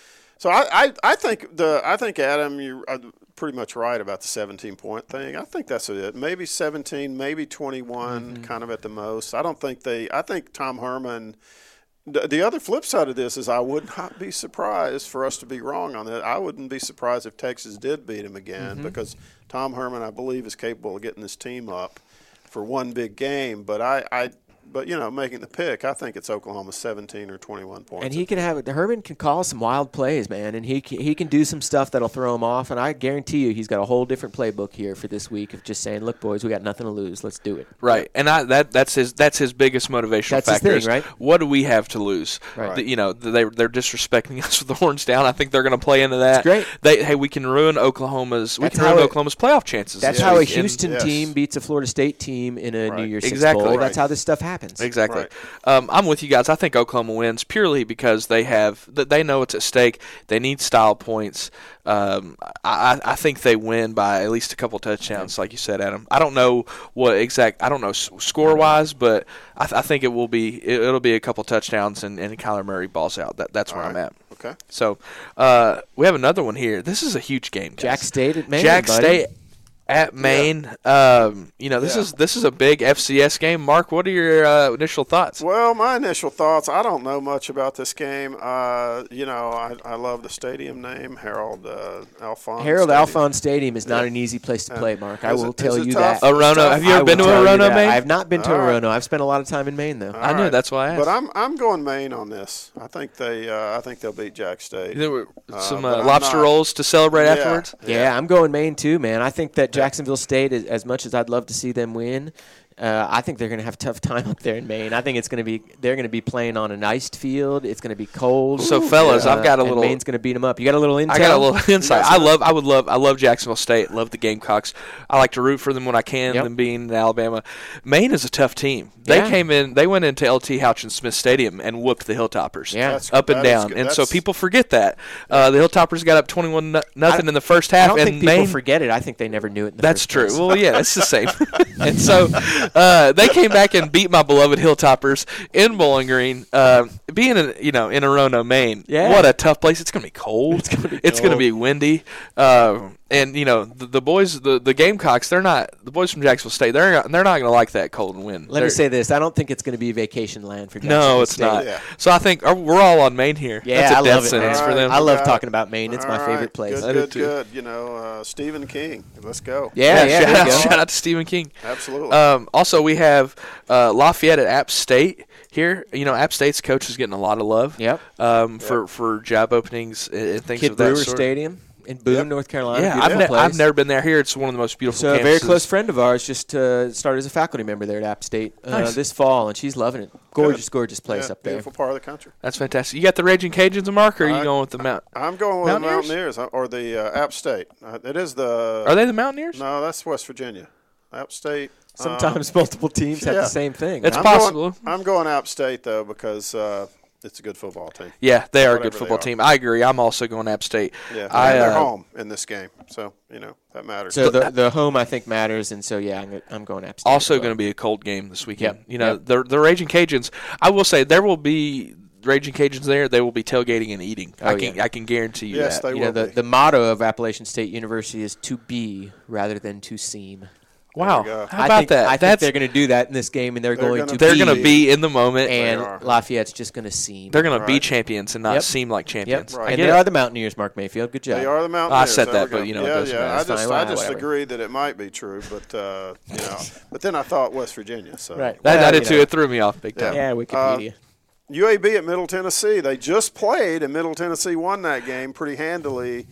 So I, I, I think the I think Adam, you are pretty much right about the seventeen point thing. I think that's it. Maybe seventeen, maybe twenty-one, mm-hmm. kind of at the most. I don't think they. I think Tom Herman. The, the other flip side of this is I would not be surprised for us to be wrong on that. I wouldn't be surprised if Texas did beat him again, mm-hmm. because Tom Herman, I believe, is capable of getting this team up for one big game. But I. I But, you know, making the pick, I think it's Oklahoma seventeen or twenty-one points. And he can have it. Herman can call some wild plays, man, and he can, he can do some stuff that'll throw him off. And I guarantee you he's got a whole different playbook here for this week of just saying, look, boys, we got nothing to lose. Let's do it. Right. And I, that that's his that's his biggest motivational that's factor. His thing, right? What do we have to lose? Right. The, you know, they, they're disrespecting us with the horns down. I think they're going to play into that. That's great. They, hey, we can ruin Oklahoma's we that's can ruin it, Oklahoma's playoff chances. That's this how week. a Houston and, team yes. beats a Florida State team in a right. New Year's Six Exactly. Bowl. Right. That's how this stuff happens. Exactly. Right. Um, I'm with you guys. I think Oklahoma wins purely because they have they know it's at stake. They need style points. Um, I, I think they win by at least a couple touchdowns, like you said, Adam. I don't know what exact. I don't know score wise, but I, th- I think it will be. It, it'll be a couple touchdowns, and, and Kyler Murray balls out. That that's where All I'm right. at. Okay. So uh, we have another one here. This is a huge game, guys. Jack State at Maine, Jack buddy. State at Maine. Yeah. Um, you know, this Yeah. is this is a big F C S game. Mark, what are your uh, initial thoughts? Well, my initial thoughts, I don't know much about this game. Uh, you know, I, I love the stadium name, Harold uh, Alphonse. Harold Stadium. Alphonse Stadium is not Yeah. an easy place to Yeah. play, Mark. I Is will it- tell is it you tough? that. Orono, Tough. have you I ever will been to tell you Orono, that. Maine? I have not been to All right. Orono. I've spent a lot of time in Maine, though. I All knew right. that's why I asked. But I'm I'm going Maine on this. I think they uh, I think they'll beat Jack State. There were Uh, some but uh, I'm lobster not- rolls to celebrate Yeah. afterwards. Yeah, I'm going Maine too, man. I think that Jacksonville State, is, as much as I'd love to see them win, uh, I think they're going to have a tough time up there in Maine. I think it's going to be they're going to be playing on an iced field. It's going to be cold. So, fellas, I've got a and little- Maine's going to beat them up. You got a little intel? I got a little insight. got I some- love. I would love. I love Jacksonville State. Love the Gamecocks. I like to root for them when I can. Yep. Them being in Alabama, Maine is a tough team. They Yeah. came in. They went into L T Houchin Smith Stadium and whooped the Hilltoppers. Yeah. That's- up and that is down. good. And so That's- people forget that uh, the Hilltoppers got up twenty-one no- nothing in the first half. I don't and think people Maine, forget it. I think they never knew it in the That's first true. place. Well, yeah, it's the same. And so uh, they came back and beat my beloved Hilltoppers in Bowling Green. Uh, being in, you know, in Orono, Maine, Yeah. what a tough place. It's going to be cold. It's gonna be It's going to cold. be windy. Uh, and you know the, the boys, the, the Gamecocks, they're not the boys from Jacksonville State. They're they're not going to like that cold and wind. Let They're- me say this. I don't think it's going to be vacation land for no, Jacksonville it's State. not. Yeah. So I think uh, we're all on Maine here. Yeah, That's a I death love it, sentence man. for them. I love Got- talking about Maine. It's my All favorite right. place. Good, I do good, too. good. You know, uh, Stephen King. Let's go. Yeah, yeah. shout, there out, you go. shout out to Stephen King. Absolutely. Um, also, we have uh, Lafayette at App State here. You know, App State's coach is getting a lot of love. Yep. Um, for for job openings and and things Kid of that Brewer sort. Stadium in Boone, Yep. North Carolina. Yeah, Beautiful I've, ne- place. I've never been there. Here, it's one of the most beautiful. So a campuses. very close friend of ours just uh, started as a faculty member there at App State uh, Nice. this fall, and she's loving it. Gorgeous, Good. gorgeous place Yeah, up there. Beautiful part of the country. That's fantastic. You got the Raging Cajuns, Mark, or are you I- going with the Mount? I'm going with Mountaineers? the Mountaineers uh, or the uh, App State. Uh, it is the. Are they the Mountaineers? No, that's West Virginia. App State. uh, Sometimes multiple teams have yeah. the same thing. It's I'm possible. Going, I'm going App State though because uh, it's a good football team. Yeah, they are a Whatever good they football are. team. I agree. I'm also going App State. Yeah, I, and they're uh, home in this game, so you know that matters. So the the home I think matters, and so yeah, I'm, go- I'm going App State. Also as well. going to be a cold game this weekend. Yep, You know, yep. the the Raging Cajuns. I will say there will be Raging Cajuns there. They will be tailgating and eating. I Oh, can yeah. I can guarantee you Yes, that. they You know, will the, be. the motto of Appalachian State University is to be rather than to seem. Wow, There we go. how I about think, that? I think That's they're going to do that in this game, and they're, They're going gonna to they're be, going to be in the moment. and are. Lafayette's just going to seem. They're going to be Right. champions and not Yep. seem like Yep. champions. Right. I And get they it. are the Mountaineers, Mark Mayfield. Good job. They are the Mountaineers. I said There that, we go. but, you know, it yeah, doesn't yeah. matter. I That's just, fine. I Wow, just whatever. agreed that it might be true, but uh, you know, but then I thought West Virginia. So Right. That, Well, I did you too. know. It threw me off big time. Yeah, Wikipedia. U A B at Middle Tennessee. They just played, and Middle Tennessee won that game pretty handily.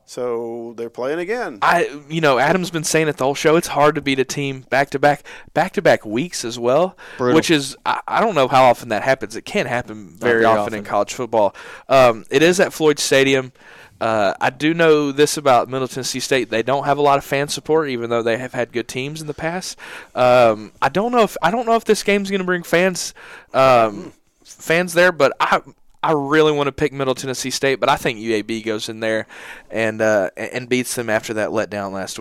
So they're playing again. I, you know, Adam's been saying it the whole show. It's hard to beat a team back to back, back to back weeks as well. Brutal. Which is, I, I don't know how often that happens. It can't happen very, very often, often. in college football. Um, it is at Floyd Stadium. Uh, I do know this about Middle Tennessee State. They don't have a lot of fan support, even though they have had good teams in the past. Um, I don't know if I don't know if this game's going to bring fans, um, fans there, but I. I really want to pick Middle Tennessee State, but I think U A B goes in there and uh, and beats them after that letdown last week.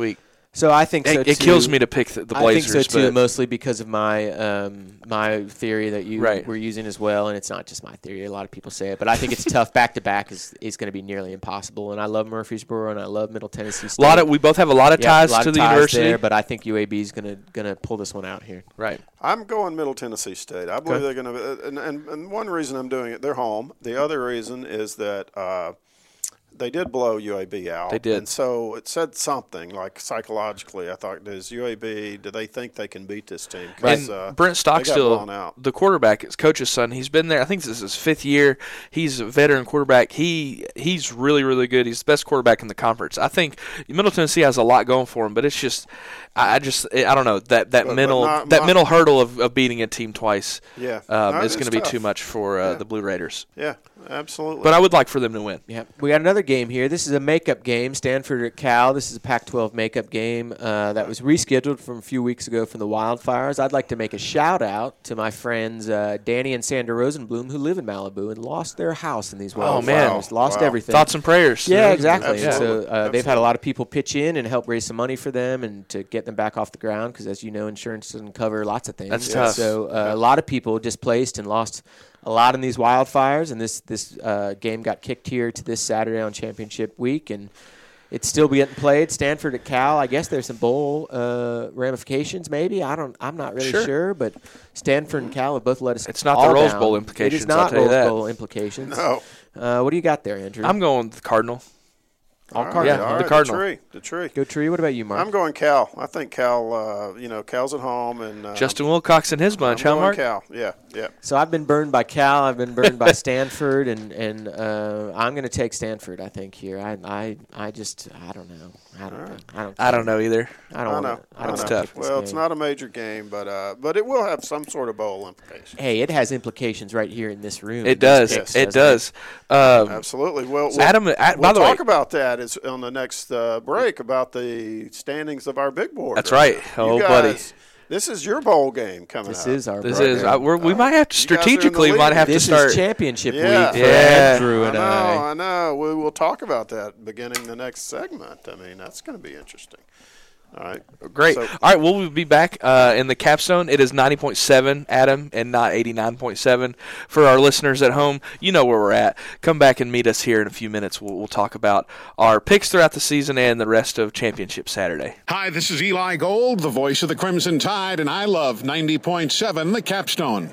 So I think so It, it too. kills me to pick the, the Blazers. I think so too, but mostly because of my um, my theory that you Right. were using as well, and it's not just my theory. A lot of people say it, but I think it's tough. Back to back is is going to be nearly impossible. And I love Murfreesboro, and I love Middle Tennessee State. a lot of we both have a lot of Yeah, ties a lot to of the ties university. there, but I think U A B is going to going to pull this one out here. Right. I'm going Middle Tennessee State. I believe Okay. they're going to. And, and and one reason I'm doing it, they're home. The other reason is that. Uh, They did blow U A B out. They did. And so it said something, like psychologically, I thought, does U A B, do they think they can beat this team? 'Cause, And uh, Brent they got Stockstill, blown out. the quarterback, is coach's son. He's been there. I think this is his fifth year. He's a veteran quarterback. He he's really really good. He's the best quarterback in the conference. I think Middle Tennessee has a lot going for him, but it's just I I just I don't know that that But- but mental not- that not- mental hurdle of, of beating a team twice. Yeah. um, No, is it's going to be tough. too much for uh, Yeah. the Blue Raiders. Yeah, absolutely. But I would like for them to win. Yeah, we got another game here. This is a makeup game, Stanford at Cal. This is a Pac twelve makeup game uh, that was rescheduled from a few weeks ago from the Wildfires. I'd like to make a shout out to my friends uh, Danny and Sandra Rosenblum, who live in Malibu and lost their house in these Oh, wildfires. man. Lost Wow. everything. Thoughts and prayers. Yeah, exactly. And Absolutely. so uh, they've had a lot of people pitch in and help raise some money for them and to get them back off the ground because, as you know, insurance doesn't cover lots of things. That's And tough. So uh, a lot of people displaced and lost a lot in these wildfires, and this this uh, game got kicked here to this Saturday on championship week, and it's still getting played. Stanford at Cal. I guess there's some bowl uh, ramifications, maybe. I don't. I'm not really Sure. sure, but Stanford and Cal have both let us. It's not the all Rose down. Bowl It implications, is not I'll tell you Rose that. Bowl implications. No. Uh, what do you got there, Andrew? I'm going with the Cardinal. All right, Yeah, all the right, Cardinal. The tree. The tree. Go Tree. What about you, Mark? I'm going Cal. I think Cal, uh, you know, Cal's at home. and uh, Justin Wilcox and his I'm bunch, huh, going Mark? Cal. Yeah, yeah. So I've been burned by Cal. I've been burned by Stanford, and and uh, I'm going to take Stanford. I think here. I I I just I don't know. I don't. know. I don't. I don't know either. I don't I wanna- know. I don't I wanna know. pick this Well, it's game. not a major game, but uh, but it will have some sort of bowl implication. Hey, it has implications right here in this room. It does. This It picks, does. Um, Absolutely. Well, So Adam, uh, by we'll the talk way, about that is on the next uh, break about the standings of our big board. That's right. now. Oh, You buddy. guys, this is your bowl game coming This up. is our. this program. is I, we're, we might have to You guys are in the strategically lead. might have This to start. is championship Yeah. week for Yeah. Andrew I and know, I. I know. We will talk about that beginning the next segment. I mean, that's going to be interesting. All right. Great. So- All right, well, we'll be back uh, in the capstone. It is ninety point seven, Adam, and not eighty-nine point seven. For our listeners at home, you know where we're at. Come back and meet us here in a few minutes. We'll, we'll talk about our picks throughout the season and the rest of Championship Saturday. Hi, this is Eli Gold, the voice of the Crimson Tide, and I love ninety point seven The Capstone.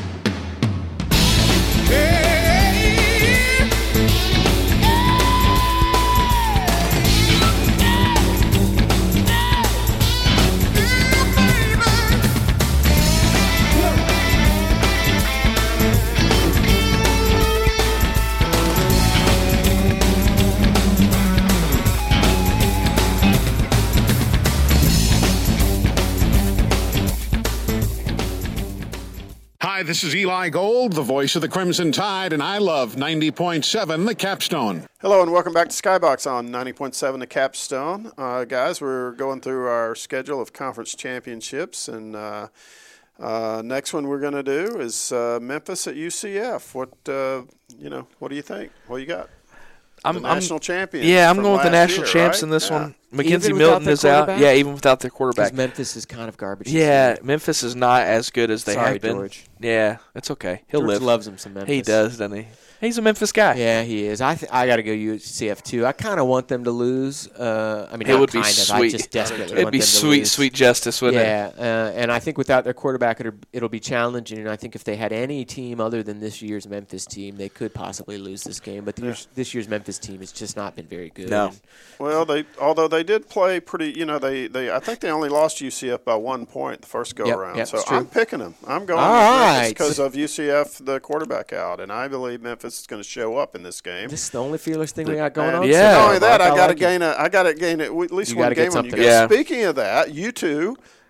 Hi, this is Eli Gold, the voice of the Crimson Tide, and I love ninety point seven The Capstone. Hello and welcome back to Skybox on ninety point seven The Capstone. Uh, guys, we're going through our schedule of conference championships, and uh, uh, next one we're going to do is uh, Memphis at U C F. What uh, you know? What do you think? What you got? I'm, The I'm- national champions. Yeah, I'm from going with the last national year, champs right? in this Yeah. one. Mackenzie Even without Milton their is out. quarterback? Yeah, even without their quarterback. Because Memphis is kind of garbage. this Yeah, year. Memphis is not as good as they Sorry, have been. George. Yeah, it's okay. He'll George live. loves him some Memphis. He does, doesn't he? He's a Memphis guy. Yeah, he is. I th- I got to go U C F too. I kind of want them to lose. Uh, I mean, It not would be kind of. I sweet. just desperately It'd want be them to sweet, lose. sweet justice, wouldn't it? Yeah, uh, and I think without their quarterback, it'll, it'll be challenging. And I think if they had any team other than this year's Memphis team, they could possibly lose this game. But the year's, this year's Memphis team has just not been very good. No. And Well, they although they did play pretty, you know, they, they I think they only lost U C F by one point the first go Yep, around. yep, so it's true. I'm picking them. I'm going All right. because of U C F, the quarterback out, and I believe Memphis is going to show up in this game. This is the only Feelers thing we got going And on. Yeah. so Not far, only that, Mark. I got to like it. gain a, I got to gain at least You one gotta get game on you something. guys. Yeah. Speaking of that, you two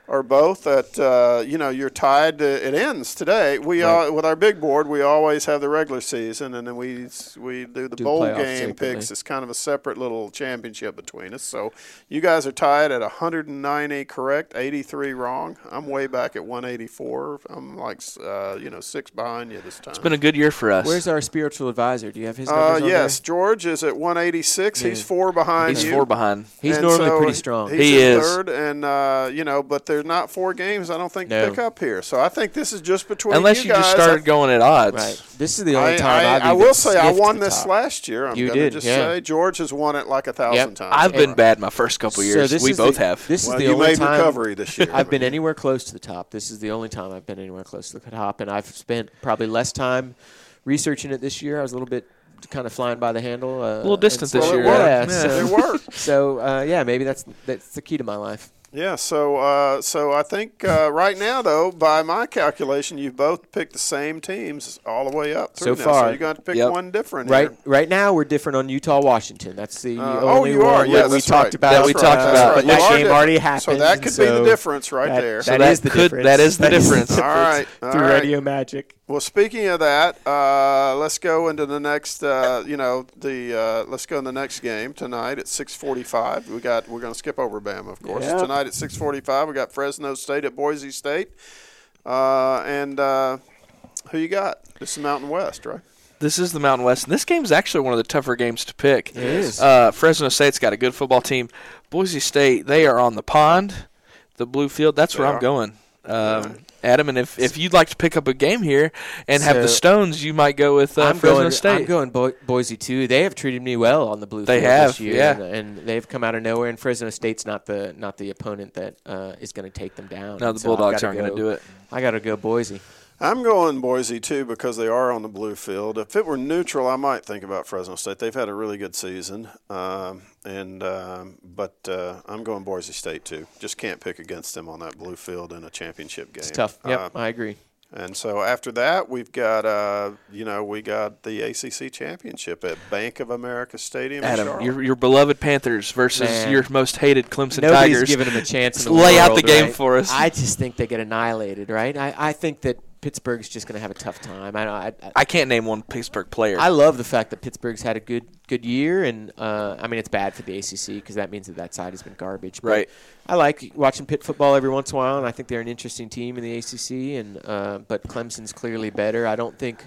or both that uh, you know you're tied. To, it ends today. We Right. all, with our big board, we always have the regular season, and then we we do the Do bowl playoffs game separately. picks. It's kind of a separate little championship between us. So you guys are tied at one hundred ninety correct, eighty-three wrong. I'm way back at one eighty-four. I'm like uh, you know six behind you this time. It's been a good year for us. Where's our spiritual advisor? Do you have his uh, numbers on yes, there? George is at one eighty-six. He's Yeah. four behind He's you. four behind. He's And normally so pretty strong. He's He in is. third, and uh, you know, but there's not four games. I don't think No. to pick up here. So I think this is just between Unless you you, just guys. started I, going at odds. Right. This is the only I, time I, I've I even will say I sniffed won the this top. last year. I'm You gonna did, just yeah. say George has won it like a thousand Yep. times. I've been bad my first couple So years. this we is both the, have. This Well, is the you only made time recovery this year. I've been anywhere close to the top. This is the only time I've been anywhere close to the top, and I've spent probably less time researching it this year. I was a little bit kind of flying by the handle. Uh, A little distant and this so- year. Yeah, Yeah. so, It worked. so uh, yeah, maybe that's that's the key to my life. Yeah, so uh, so I think uh, right now, though, by my calculation, you've both picked the same teams all the way up through So now. far. So you're going to pick Yep. one different Right, here. right now we're different on Utah, Washington. That's the Uh, only oh, you one are. Yeah, that we that's talked right. about. That we That's talked right. about. That's But right. that You are game already different. happened. So that could be the so difference right that- there. So that that is the could- difference. that is the difference. All right, all Through right. radio magic. Well, speaking of that, uh, let's go into the next. Uh, you know, the uh, let's go in the next game tonight at six forty-five. We got. We're going to skip over Bama, of course. Yeah. Tonight at six forty-five, we got Fresno State at Boise State, uh, and uh, who you got? This is Mountain West, right? This is the Mountain West, and this game is actually one of the tougher games to pick. It is. Uh, Fresno State's got a good football team. Boise State, they are on the pond, the blue field. That's where They I'm are. going. Um, Adam, and if, if you'd like to pick up a game here and have the So- Stones, you might go with uh, I'm Fresno going. State. I'm going Bo- Boise too. They have treated me well on the blue They field have, this year, yeah. and, and they've come out of nowhere. And Fresno State's not the not the opponent that uh, is going to take them down. no, And the so I've Bulldogs gotta aren't going to go- do it. I got to go Boise. I'm going Boise, too, because they are on the blue field. If it were neutral, I might think about Fresno State. They've had a really good season. Um, and um, But uh, I'm going Boise State, too. Just can't pick against them on that blue field in a championship game. It's tough. Yep, Uh, I agree. and so after that, we've got, uh, you know, we got the A C C championship at Bank of America Stadium in Adam, Charlotte. your your beloved Panthers versus Man. your most hated Clemson Nobody's Tigers. giving them a chance. In the Lay out the world, game right? for us. I just think they get annihilated. Right. I, I think that Pittsburgh's just going to have a tough time. I, I, I I can't name one Pittsburgh player. I love the fact that Pittsburgh's had a good good year, and uh, I mean it's bad for the A C C because that means that that side has been garbage. But Right. I like watching Pitt football every once in a while, and I think they're an interesting team in the A C C. And uh, but Clemson's clearly better. I don't think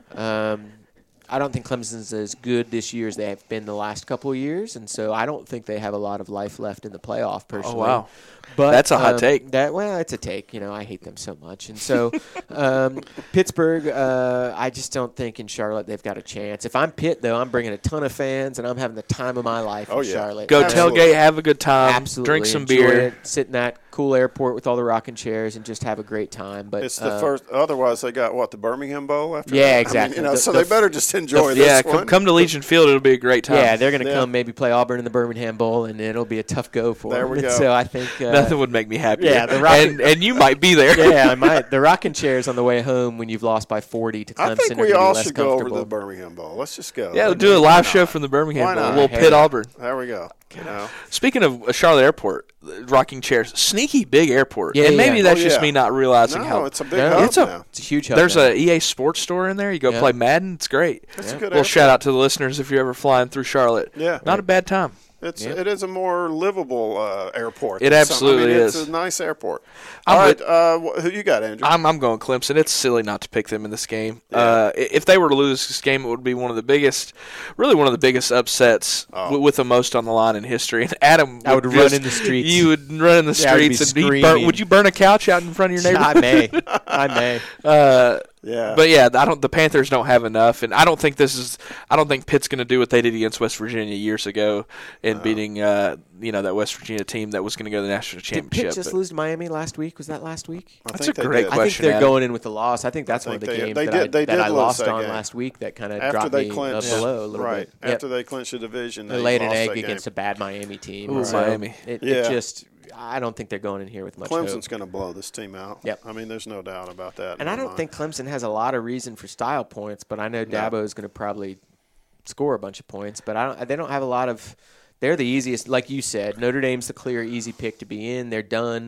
um, I don't think Clemson's as good this year as they have been the last couple of years, and so I don't think they have a lot of life left in the playoff. Personally, wow. But That's a hot um, take. That well, it's a take. You know, I hate them so much, and so um, Pittsburgh. Uh, I just don't think in Charlotte they've got a chance. If I'm Pitt, though, I'm bringing a ton of fans, and I'm having the time of my life Oh, in yeah. Charlotte. Go Absolutely. tailgate, have a good time, Absolutely, drink some enjoy beer. it, sit in that cool airport with all the rocking chairs, and just have a great time. But It's the uh, first. Otherwise, they got what the Birmingham Bowl after. Yeah, that? I mean, exactly. you know, The- so the- they better just enjoy this yeah, one. come, come to Legion Field. It'll be a great time. Yeah, they're going to Yeah. come maybe play Auburn in the Birmingham Bowl, and it'll be a tough go for There them. we And go. So I think uh, Nothing would make me happier. yeah, the Rocket- and, and you might be there. yeah, I might. The rocking chairs on the way home when you've lost by forty to Clemson I think are we gonna be all less should go over to comfortable. the Birmingham Bowl. Let's just go. Yeah, I we'll mean, do a why live show not? from the Birmingham Why Bowl. not? We'll Hey, pit Auburn. There we go. You know. Speaking of Charlotte Airport, rocking chairs, sneaky big airport. Yeah, and maybe yeah. that's Oh, just yeah. me not realizing No, how it's a big No, hub it's a- now. It's a huge hub. there's now. a E A Sports store in there. You go Yeah. play Madden. It's great. It's Yeah. a good Well, airport. shout out to the listeners if you're ever flying through Charlotte. Yeah. Not a bad time. It's Yeah. it is a more livable uh, airport. It than some- absolutely I mean, it's is. a nice airport. I'm All right, with- uh, wh- who you got, Andrew? I'm I'm going Clemson. It's silly not to pick them in this game. Yeah. Uh, i- if they were to lose this game, it would be one of the biggest, really one of the biggest upsets Oh. w- with the most on the line in history. And Adam, I would run just- in the streets. You would run in the Yeah, I would be streets and be burn, screaming. would you burn a couch out in front of your neighbor? I may. I may. Uh, yeah, But yeah, I don't. The Panthers don't have enough, and I don't think this is. I don't think Pitt's going to do what they did against West Virginia years ago in beating, uh, you know, that West Virginia team that was going to go to the national Did championship. Pitt just but lose to Miami last week? Was that last week? I that's think a they great did. I think question, they're Adam. going in with the loss. I think that's I one of the think they- games they that, did- I, they that did I lose lost that on game. last week that kind of After dropped they me uh, clinched, below a little right bit. Yep. after they clinched the division, They they laid an lost egg that against game. a bad Miami team. Ooh, So Miami. It, Yeah. it just, I don't think they're going in here with much hope. Clemson's going to blow this team out. Yep. I mean, there's no doubt about that. in And I my don't mind. think Clemson has a lot of reason for style points, but I know Dabo is going to probably score a bunch of points. But I don't. They don't have a lot of. They're the easiest, like you said. Notre Dame's the clear, easy pick to be in. They're done,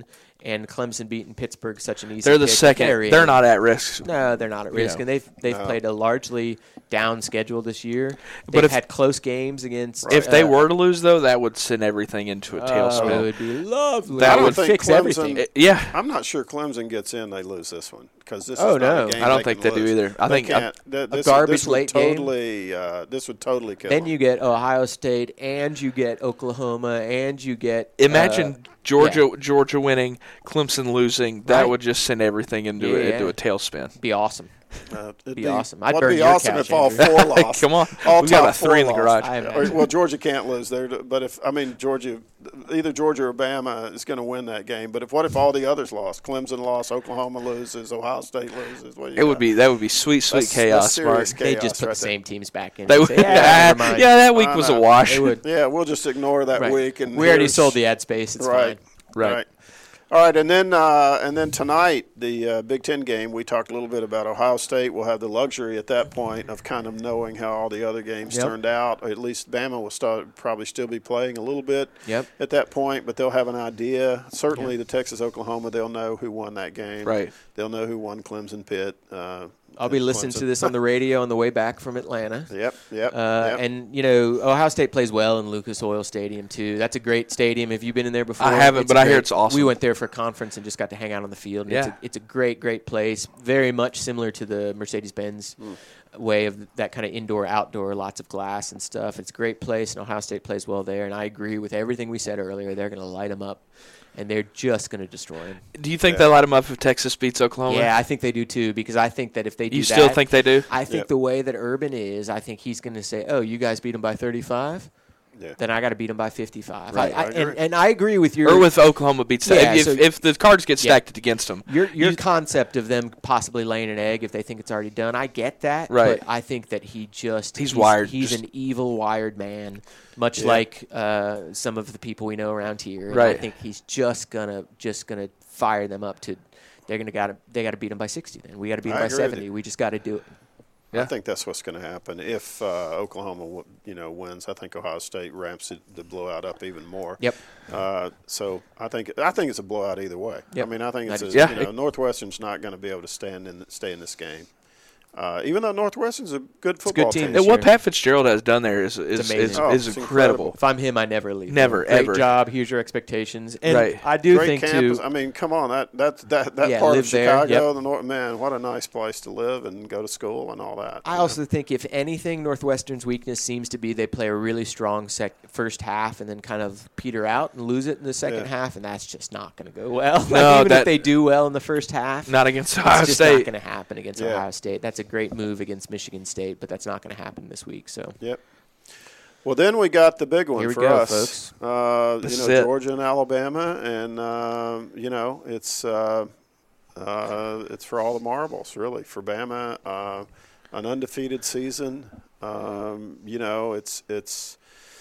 and Clemson beating Pittsburgh such an easy. They're the pick. second. They're, They're in. not at risk. No, they're not at risk, Yeah. and they've they've No. played a largely down schedule this year. They've But if- had close games against. If they uh, were to lose, though, that would send everything into a oh, tailspin. it would be lovely. That It would would fix Clemson- everything. It- yeah. I'm not sure Clemson gets in. They lose this one because this Oh, is not no. a game I don't they think can they do lose. either. I They think- I- can't. Th- A this, garbage this would late game. totally, uh, This would totally kill Then them. you get Ohio State, and you get Oklahoma, and you get Imagine uh, Georgia yeah. Georgia winning, Clemson losing. That Right. would just send everything into a, Yeah. into a tailspin. be awesome. Uh, it'd be awesome. I'd What'd burn be your awesome couch, if all Andrew. four lost. Come on. all We've got top about three in the four garage. lost. I Or- imagine. well, Georgia can't lose there, but if I mean Georgia, either Georgia or Bama is going to win that game. But if what if all the others lost? Clemson lost, Oklahoma loses, Ohio State loses. What do you It would got? be that would be sweet, sweet That's- chaos, that's serious Mark. They chaos just put right the there. same teams back in. They and would, say, yeah, yeah, never mind. yeah, that week I was a know. wash. They would. Yeah, we'll just ignore that Right. week. And We already here's- sold the ad space. It's right, fine. Right. right. All right, and then uh, and then tonight, the uh, Big Ten game. We talked a little bit about Ohio State. We'll have the luxury at that point of kind of knowing how all the other games Yep. turned out. At least Bama will start probably still be playing a little bit Yep. at that point, but they'll have an idea. Certainly, the Texas Oklahoma, they'll know who won that game. Right. They'll know who won Clemson Pitt. Uh, I'll be listening Clemson. to this on the radio on the way back from Atlanta. Yep, yep, Uh, yep. And, you know, Ohio State plays well in Lucas Oil Stadium, too. That's a great stadium. Have you been in there before? I haven't, It's but I hear great. it's awesome. We went there for a conference and just got to hang out on the field. And it's, Yeah. a, it's a great, great place. Very much similar to the Mercedes-Benz way of that kind of indoor-outdoor, lots of glass and stuff. It's a great place, and Ohio State plays well there. And I agree with everything we said earlier. They're going to light them up, and they're just going to destroy them. Do you think they light them up if Texas beats Oklahoma? Yeah, I think they do, too, because I think that if they do You that. still think they do? I think Yep. the way that Urban is, I think he's going to say, "Oh, you guys beat them by thirty-five, Yeah. then I got to beat them by fifty-five." Right, I, I, I agree. and, and I agree with your Or with Oklahoma beats Yeah, if, so- if the cards get Yeah. stacked against them. your your You- concept of them possibly laying an egg if they think it's already done. I get that, Right. but I think that he just He's wired, He's just- an evil, wired man, much Yeah. like uh, some of the people we know around here. And Right. I think he's just gonna just gonna fire them up to. They're gonna got to they got to beat them by sixty. Then we got to beat them I by agree with seventy. you. We just got to do it. Yeah. I think that's what's going to happen if uh, Oklahoma, w- you know, wins. I think Ohio State ramps it, the blowout up even more. Yep. Uh, so I think I think it's a blowout either way. Yep. I mean, I think I it's do a, too. Yeah. you know Northwestern's not going to be able to stand in stay in this game. Uh, even though Northwestern's a good football team team. this And what year. Pat Fitzgerald has done there is is, is, amazing. Oh, is it's incredible. If I'm him, I never leave. Never, Great ever. job. Here's your expectations. And Right. I do Great think campus. too. I mean, come on, that that that, that Yeah, part live of there. Chicago, Yep. the North, man, what a nice place to live and go to school and all that. I you know? also think if anything, Northwestern's weakness seems to be they play a really strong sec- first half and then kind of peter out and lose it in the second Yeah. half, and that's just not going to go well. Like, No, even that- if they do well in the first half, Not against it's Ohio just not State. going to happen against Yeah. Ohio State. That's a great move against Michigan State, but that's not going to happen this week. So Yep. Well, then we got the big one Here we for go, us. folks. Uh, This you is know, it. Georgia and Alabama, and uh, you know, it's uh, uh, it's for all the marbles, really. For Bama, uh, an undefeated season. Um, you know, it's it's.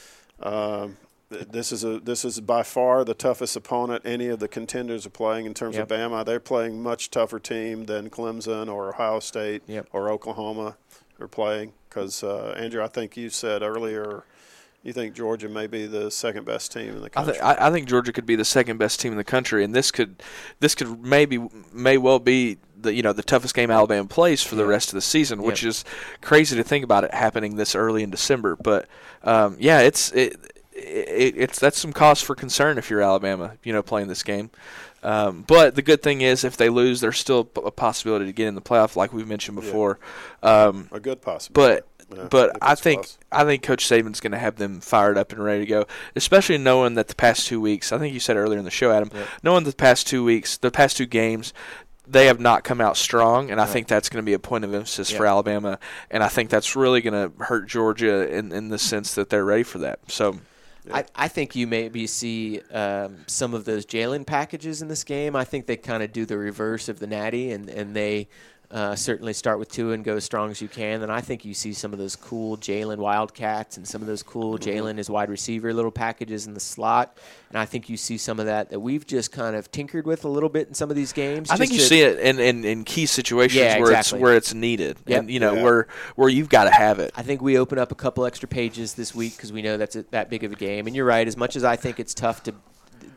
Um, this is a this is by far the toughest opponent any of the contenders are playing in terms Yep. of Bama. They're playing much tougher team than Clemson or Ohio State Yep. or Oklahoma are playing. Because uh, Andrew, I think you said earlier, you think Georgia may be the second best team in the I, country. th- I, I think Georgia could be the second best team in the country, and this could this could maybe may well be the you know the toughest game Alabama plays for the rest of the season, which Yep. is crazy to think about it happening this early in December. But um, yeah, it's it, it it's that's some cause for concern if you're Alabama, you know, playing this game. Um, but the good thing is, if they lose, there's still a possibility to get in the playoff, like we mentioned before. Um, a good possibility. but Yeah, but if I it's think close. I think Coach Saban's going to have them fired up and ready to go, especially knowing that the past two weeks. I think you said earlier in the show, Adam, knowing the past two weeks, the past two games, they have not come out strong, and I think that's going to be a point of emphasis for Yeah. Alabama, and I think that's really going to hurt Georgia in in the sense that they're ready for that. So. I, I think you maybe see um, some of those Jalen packages in this game. I think they kind of do the reverse of the Natty, and, and they uh, certainly start with two and go as strong as you can. And I think you see some of those cool Jalen Wildcats and some of those cool Jalen as wide receiver little packages in the slot. And I think you see some of that that we've just kind of tinkered with a little bit in some of these games. I think you just to- see it in, in, in key situations Yeah, where exactly. it's where it's needed, Yep. and you know Yeah. where where you've got to have it. I think we open up a couple extra pages this week because we know that's a, that big of a game. And you're right. As much as I think it's tough to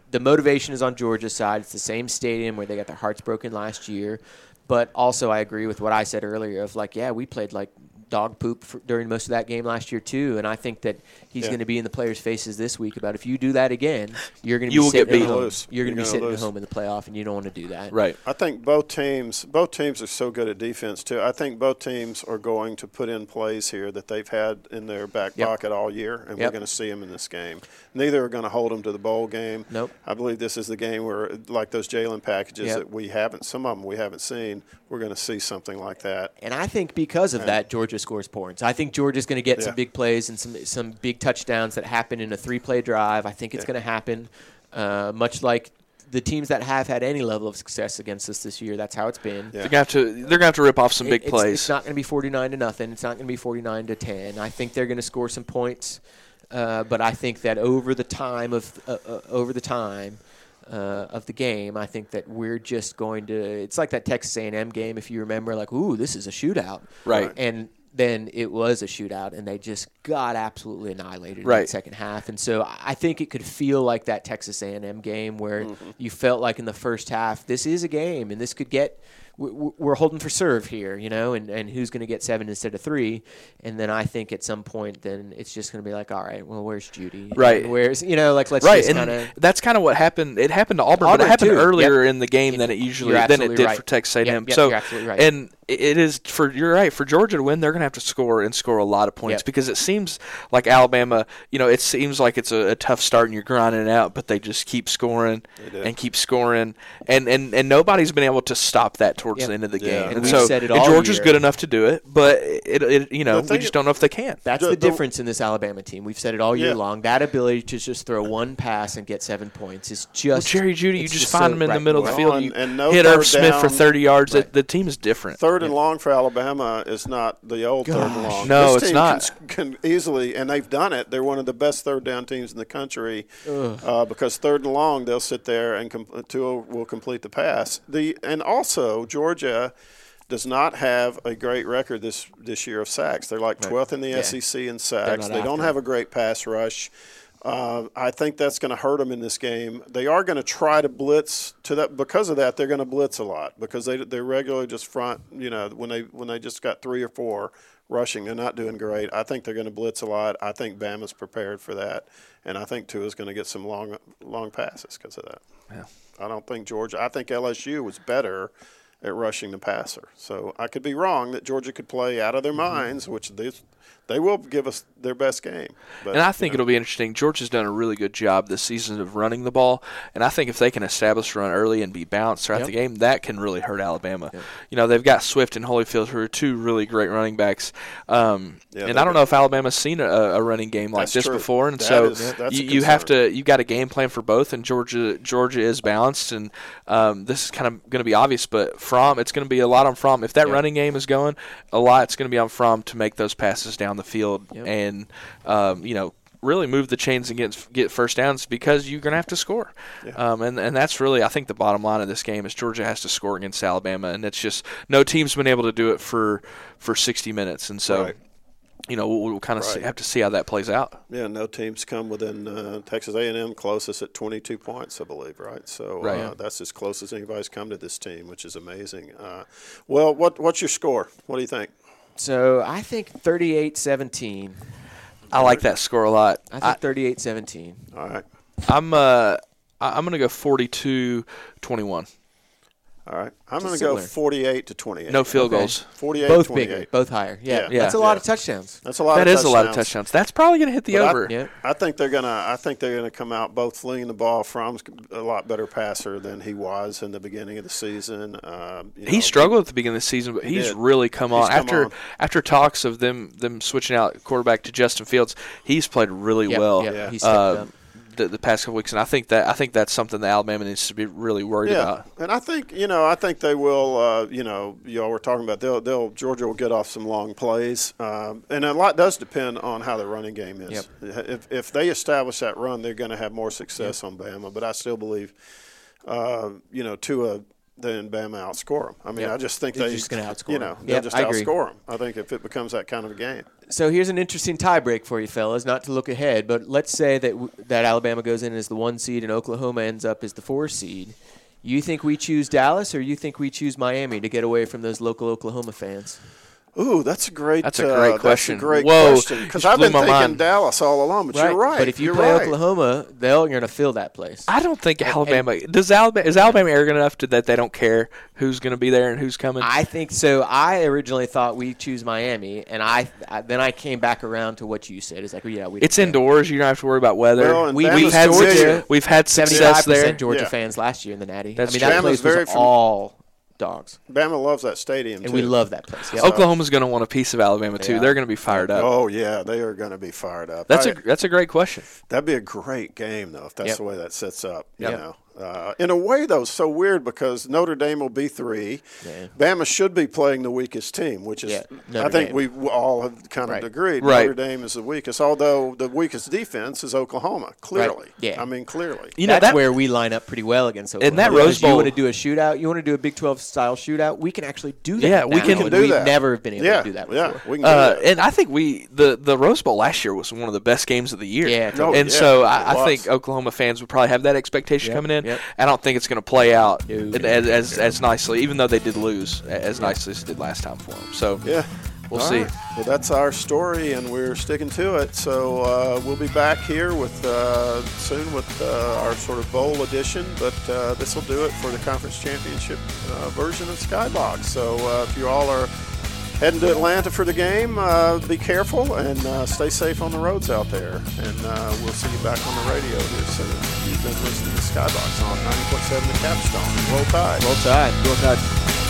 the motivation is on Georgia's side. It's the same stadium where they got their hearts broken last year. But also I agree with what I said earlier of like, yeah, we played like dog poop for, during most of that game last year too, and I think that he's Yeah. going to be in the players' faces this week about if you do that again, you're going to You be will sitting get at beat. home. Lose. You're going to You're be gonna sitting lose. at home in the playoff, and you don't want to do that. Right. I think both teams both teams are so good at defense too. I think both teams are going to put in plays here that they've had in their back Yep. pocket all year, and Yep. we're going to see them in this game. Neither are going to hold them to the bowl game. Nope. I believe this is the game where, like those Jalen packages Yep. that we haven't, some of them we haven't seen, we're going to see something like that. And I think because of that, Georgia scores points. I think Georgia's going to get some Yeah. big plays and some some big touchdowns that happen in a three-play drive. I think it's Yeah. going to happen, uh, much like the teams that have had any level of success against us this year. That's how it's been. Yeah. They're gonna have to. They're gonna have to rip off some It- big it's, plays. It's not going to be forty-nine to nothing. It's not going to be forty-nine to ten. I think they're going to score some points, uh, but I think that over the time of uh, uh, over the time uh, of the game, I think that we're just going to. It's like that Texas A and M game, if you remember. Like, ooh, this is a shootout, Right. And then it was a shootout, and they just got absolutely annihilated in Right. the second half. And so I think it could feel like that Texas A and M game where Mm-hmm. you felt like in the first half, this is a game, and this could get we- we're holding for serve here, you know, and, and who's going to get seven instead of three. And then I think at some point, then it's just going to be like, all right, well, where's Judy? Right. And where's, you know, like let's Right, just and kind of. that's kind of what happened. It happened to Auburn, but Auburn, it happened too. earlier Yep. in the game Yep. than it usually You're than it absolutely did right. for Texas A and M. Yep, yep, so, you're absolutely right. and it- it is for you're right for Georgia to win. They're going to have to score and score a lot of points Yep. because it seems like Alabama. You know, it seems like it's a, a tough start and you're grinding it out, but they just keep scoring do. and keep scoring, and, and, and nobody's been able to stop that towards Yep. the end of the Yeah. game. And And, we've so said it and all Georgia's year. good enough to do it, but it, it you know The thing- we just don't know if they can. That's The- the, the- difference in this Alabama team. We've said it all year Yeah. long. That ability to just throw one pass and get seven points is just Well, Jerry Judy, you it's just so- find him in the right. middle of the Well, field. and- You and no hit third Irv Smith for down. thirty yards. Right. The, the team is different. Third and long for Alabama is not the old third and long. No, this it's team not. Can, can easily, and they've done it. They're one of the best third down teams in the country uh, because third and long they'll sit there and com- Tua will complete the pass. The and also Georgia does not have a great record this this year of sacks. They're like twelfth in the Yeah. S E C in sacks. not They don't after have a great pass rush. Uh, I think that's going to hurt them in this game. They are going to try to blitz to that because of that. They're going to blitz a lot because they they regularly just front. You know, when they when they just got three or four rushing, they're not doing great. I think they're going to blitz a lot. I think Bama's prepared for that, and I think Tua's going to get some long long passes because of that. Yeah. I don't think Georgia. I think L S U was better at rushing the passer. So I could be wrong that Georgia could play out of their minds, which they they will give us their best game. But, And I think you know, it'll be interesting. Georgia's done a really good job this season of running the ball, and I think if they can establish a run early and be balanced throughout Yep. the game, that can really hurt Alabama. You know, they've got Swift and Holyfield, who are two really great running backs. Um, Yeah, and they've I don't know if Alabama's seen a, a running game like That's this true. before, and That so is- that's a you, you have concern. to you got a game plan for both. And Georgia Georgia is balanced, and um, this is kind of going to be obvious. But Fromm, it's going to be a lot on Fromm. If that Yep. running game is going, a lot it's going to be on Fromm to make those passes down the field, Yep. and um, you know. really move the chains and get get first downs because you're going to have to score. Um, and, and that's really, I think, the bottom line of this game is Georgia has to score against Alabama, and it's just no team's been able to do it for, for sixty minutes. And so, Right. you know, we'll, we'll kind of Right. see, have to see how that plays out. Yeah, no teams come within uh, Texas A and M closest at twenty-two points, I believe, right? So Right. Uh, that's as close as anybody's come to this team, which is amazing. Uh, well, what what's your score? What do you think? So I think thirty-eight seventeen. I like that score a lot. I I think thirty-eight seventeen. All right. I'm uh, I- I'm going to go forty-two twenty-one. All right. I'm going to Similar. go forty-eight to twenty-eight. No field Okay. goals. forty-eight Both twenty-eight. bigger, both higher. Yeah, Yeah. that's a lot Yeah. of touchdowns. That's a lot That of is a touchdowns. lot of touchdowns. That's probably going to hit the But I- over. Yeah. I think they're gonna. I think they're gonna come out both flinging the ball. Fromm's a lot better passer than he was in the beginning of the season. Um, you He know, struggled at the beginning of the season, but He he's did. really come He's on come after on. after talks of them them switching out quarterback to Justin Fields. He's played really Yep, well. yep, Yeah. he stepped uh, up. the, the past couple weeks, and I think that I think that's something that Alabama needs to be really worried Yeah, about. and I think you know, I think they will. Uh, you know, y'all were talking about they'll, they'll Georgia will get off some long plays, um, and a lot does depend on how the running game is. If if they establish that run, they're going to have more success on Bama. But I still believe, uh, you know, Tua then Bama outscore them. I mean, Yep. I just think They're they just gonna outscore You know, them. they'll Yep, just I agree. outscore them. I think if it becomes that kind of a game. So here's an interesting tiebreak for you, fellas. Not to look ahead, but let's say that w- that Alabama goes in as the one seed and Oklahoma ends up as the four seed. You think we choose Dallas, or you think we choose Miami to get away from those local Oklahoma fans? Ooh, that's a great. That's a great uh, question. That's a great Whoa, question because just I've blew been my thinking mind. Dallas all along. But you're right. But if you you're play right. Oklahoma, they're going to fill that place. I don't think Alabama does. Alabama is Alabama arrogant enough to that they don't care who's going to be there and who's coming. I think so. I originally thought we choose Miami, and I, I then I came back around to what you said. It's like, well, yeah, we. it's don't care. indoors. You don't have to worry about weather. Well, and We- Bama's we've we've had Georgia, familiar. we've had seventy-five success there. percent Georgia Yeah. fans last year in the Natty. That's I mean, that true. place Bama's very was fam- all dogs, Bama loves that stadium and too. we love that place. Yep. Oklahoma's going to want a piece of Alabama too. Yeah. They're going to be fired up. Oh yeah, they are going to be fired up. That's I- a that's a great question. That'd be a great game, though, if that's Yep. the way that sets up. You Yep. know, uh, in a way, though, it's so weird because Notre Dame will be three. Yeah. Bama should be playing the weakest team, which is, Yeah, I Notre think Dame. we all have kind of Right. agreed. Right. Notre Dame is the weakest, although the weakest defense is Oklahoma. Clearly, Yeah. I mean, clearly. You know That's that where we line up pretty well against Oklahoma. In that Because Rose you Bowl- want to do a shootout, you want to do a Big twelve style shootout. We can actually do that. Yeah, we now, can and do we've that. never been able yeah, to do that yeah, before. we can do Uh, that. and I think we the the Rose Bowl last year was one of the best games of the year. Yeah, No, and yeah, so it I, I was. think Oklahoma fans would probably have that expectation Yep, coming in. yep. I don't think it's going to play out No. as, as as nicely, even though they did lose as nicely as it did last time for them. So Yeah. we'll All see. right. Well, that's our story, and we're sticking to it. So uh, we'll be back here with uh, soon with uh, our sort of bowl edition, but uh, this will do it for the conference championship uh, version of Skybox. So uh, if you all are heading to Atlanta for the game, uh, be careful and uh, stay safe on the roads out there. And uh, we'll see you back on the radio here soon. You've been listening to Skybox on ninety point seven The Capstone. Roll Tide. Roll Tide. Roll Tide.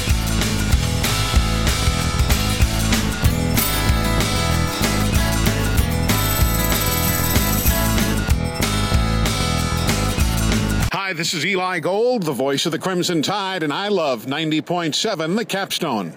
Hi, this is Eli Gold, the voice of the Crimson Tide, and I love ninety point seven The Capstone.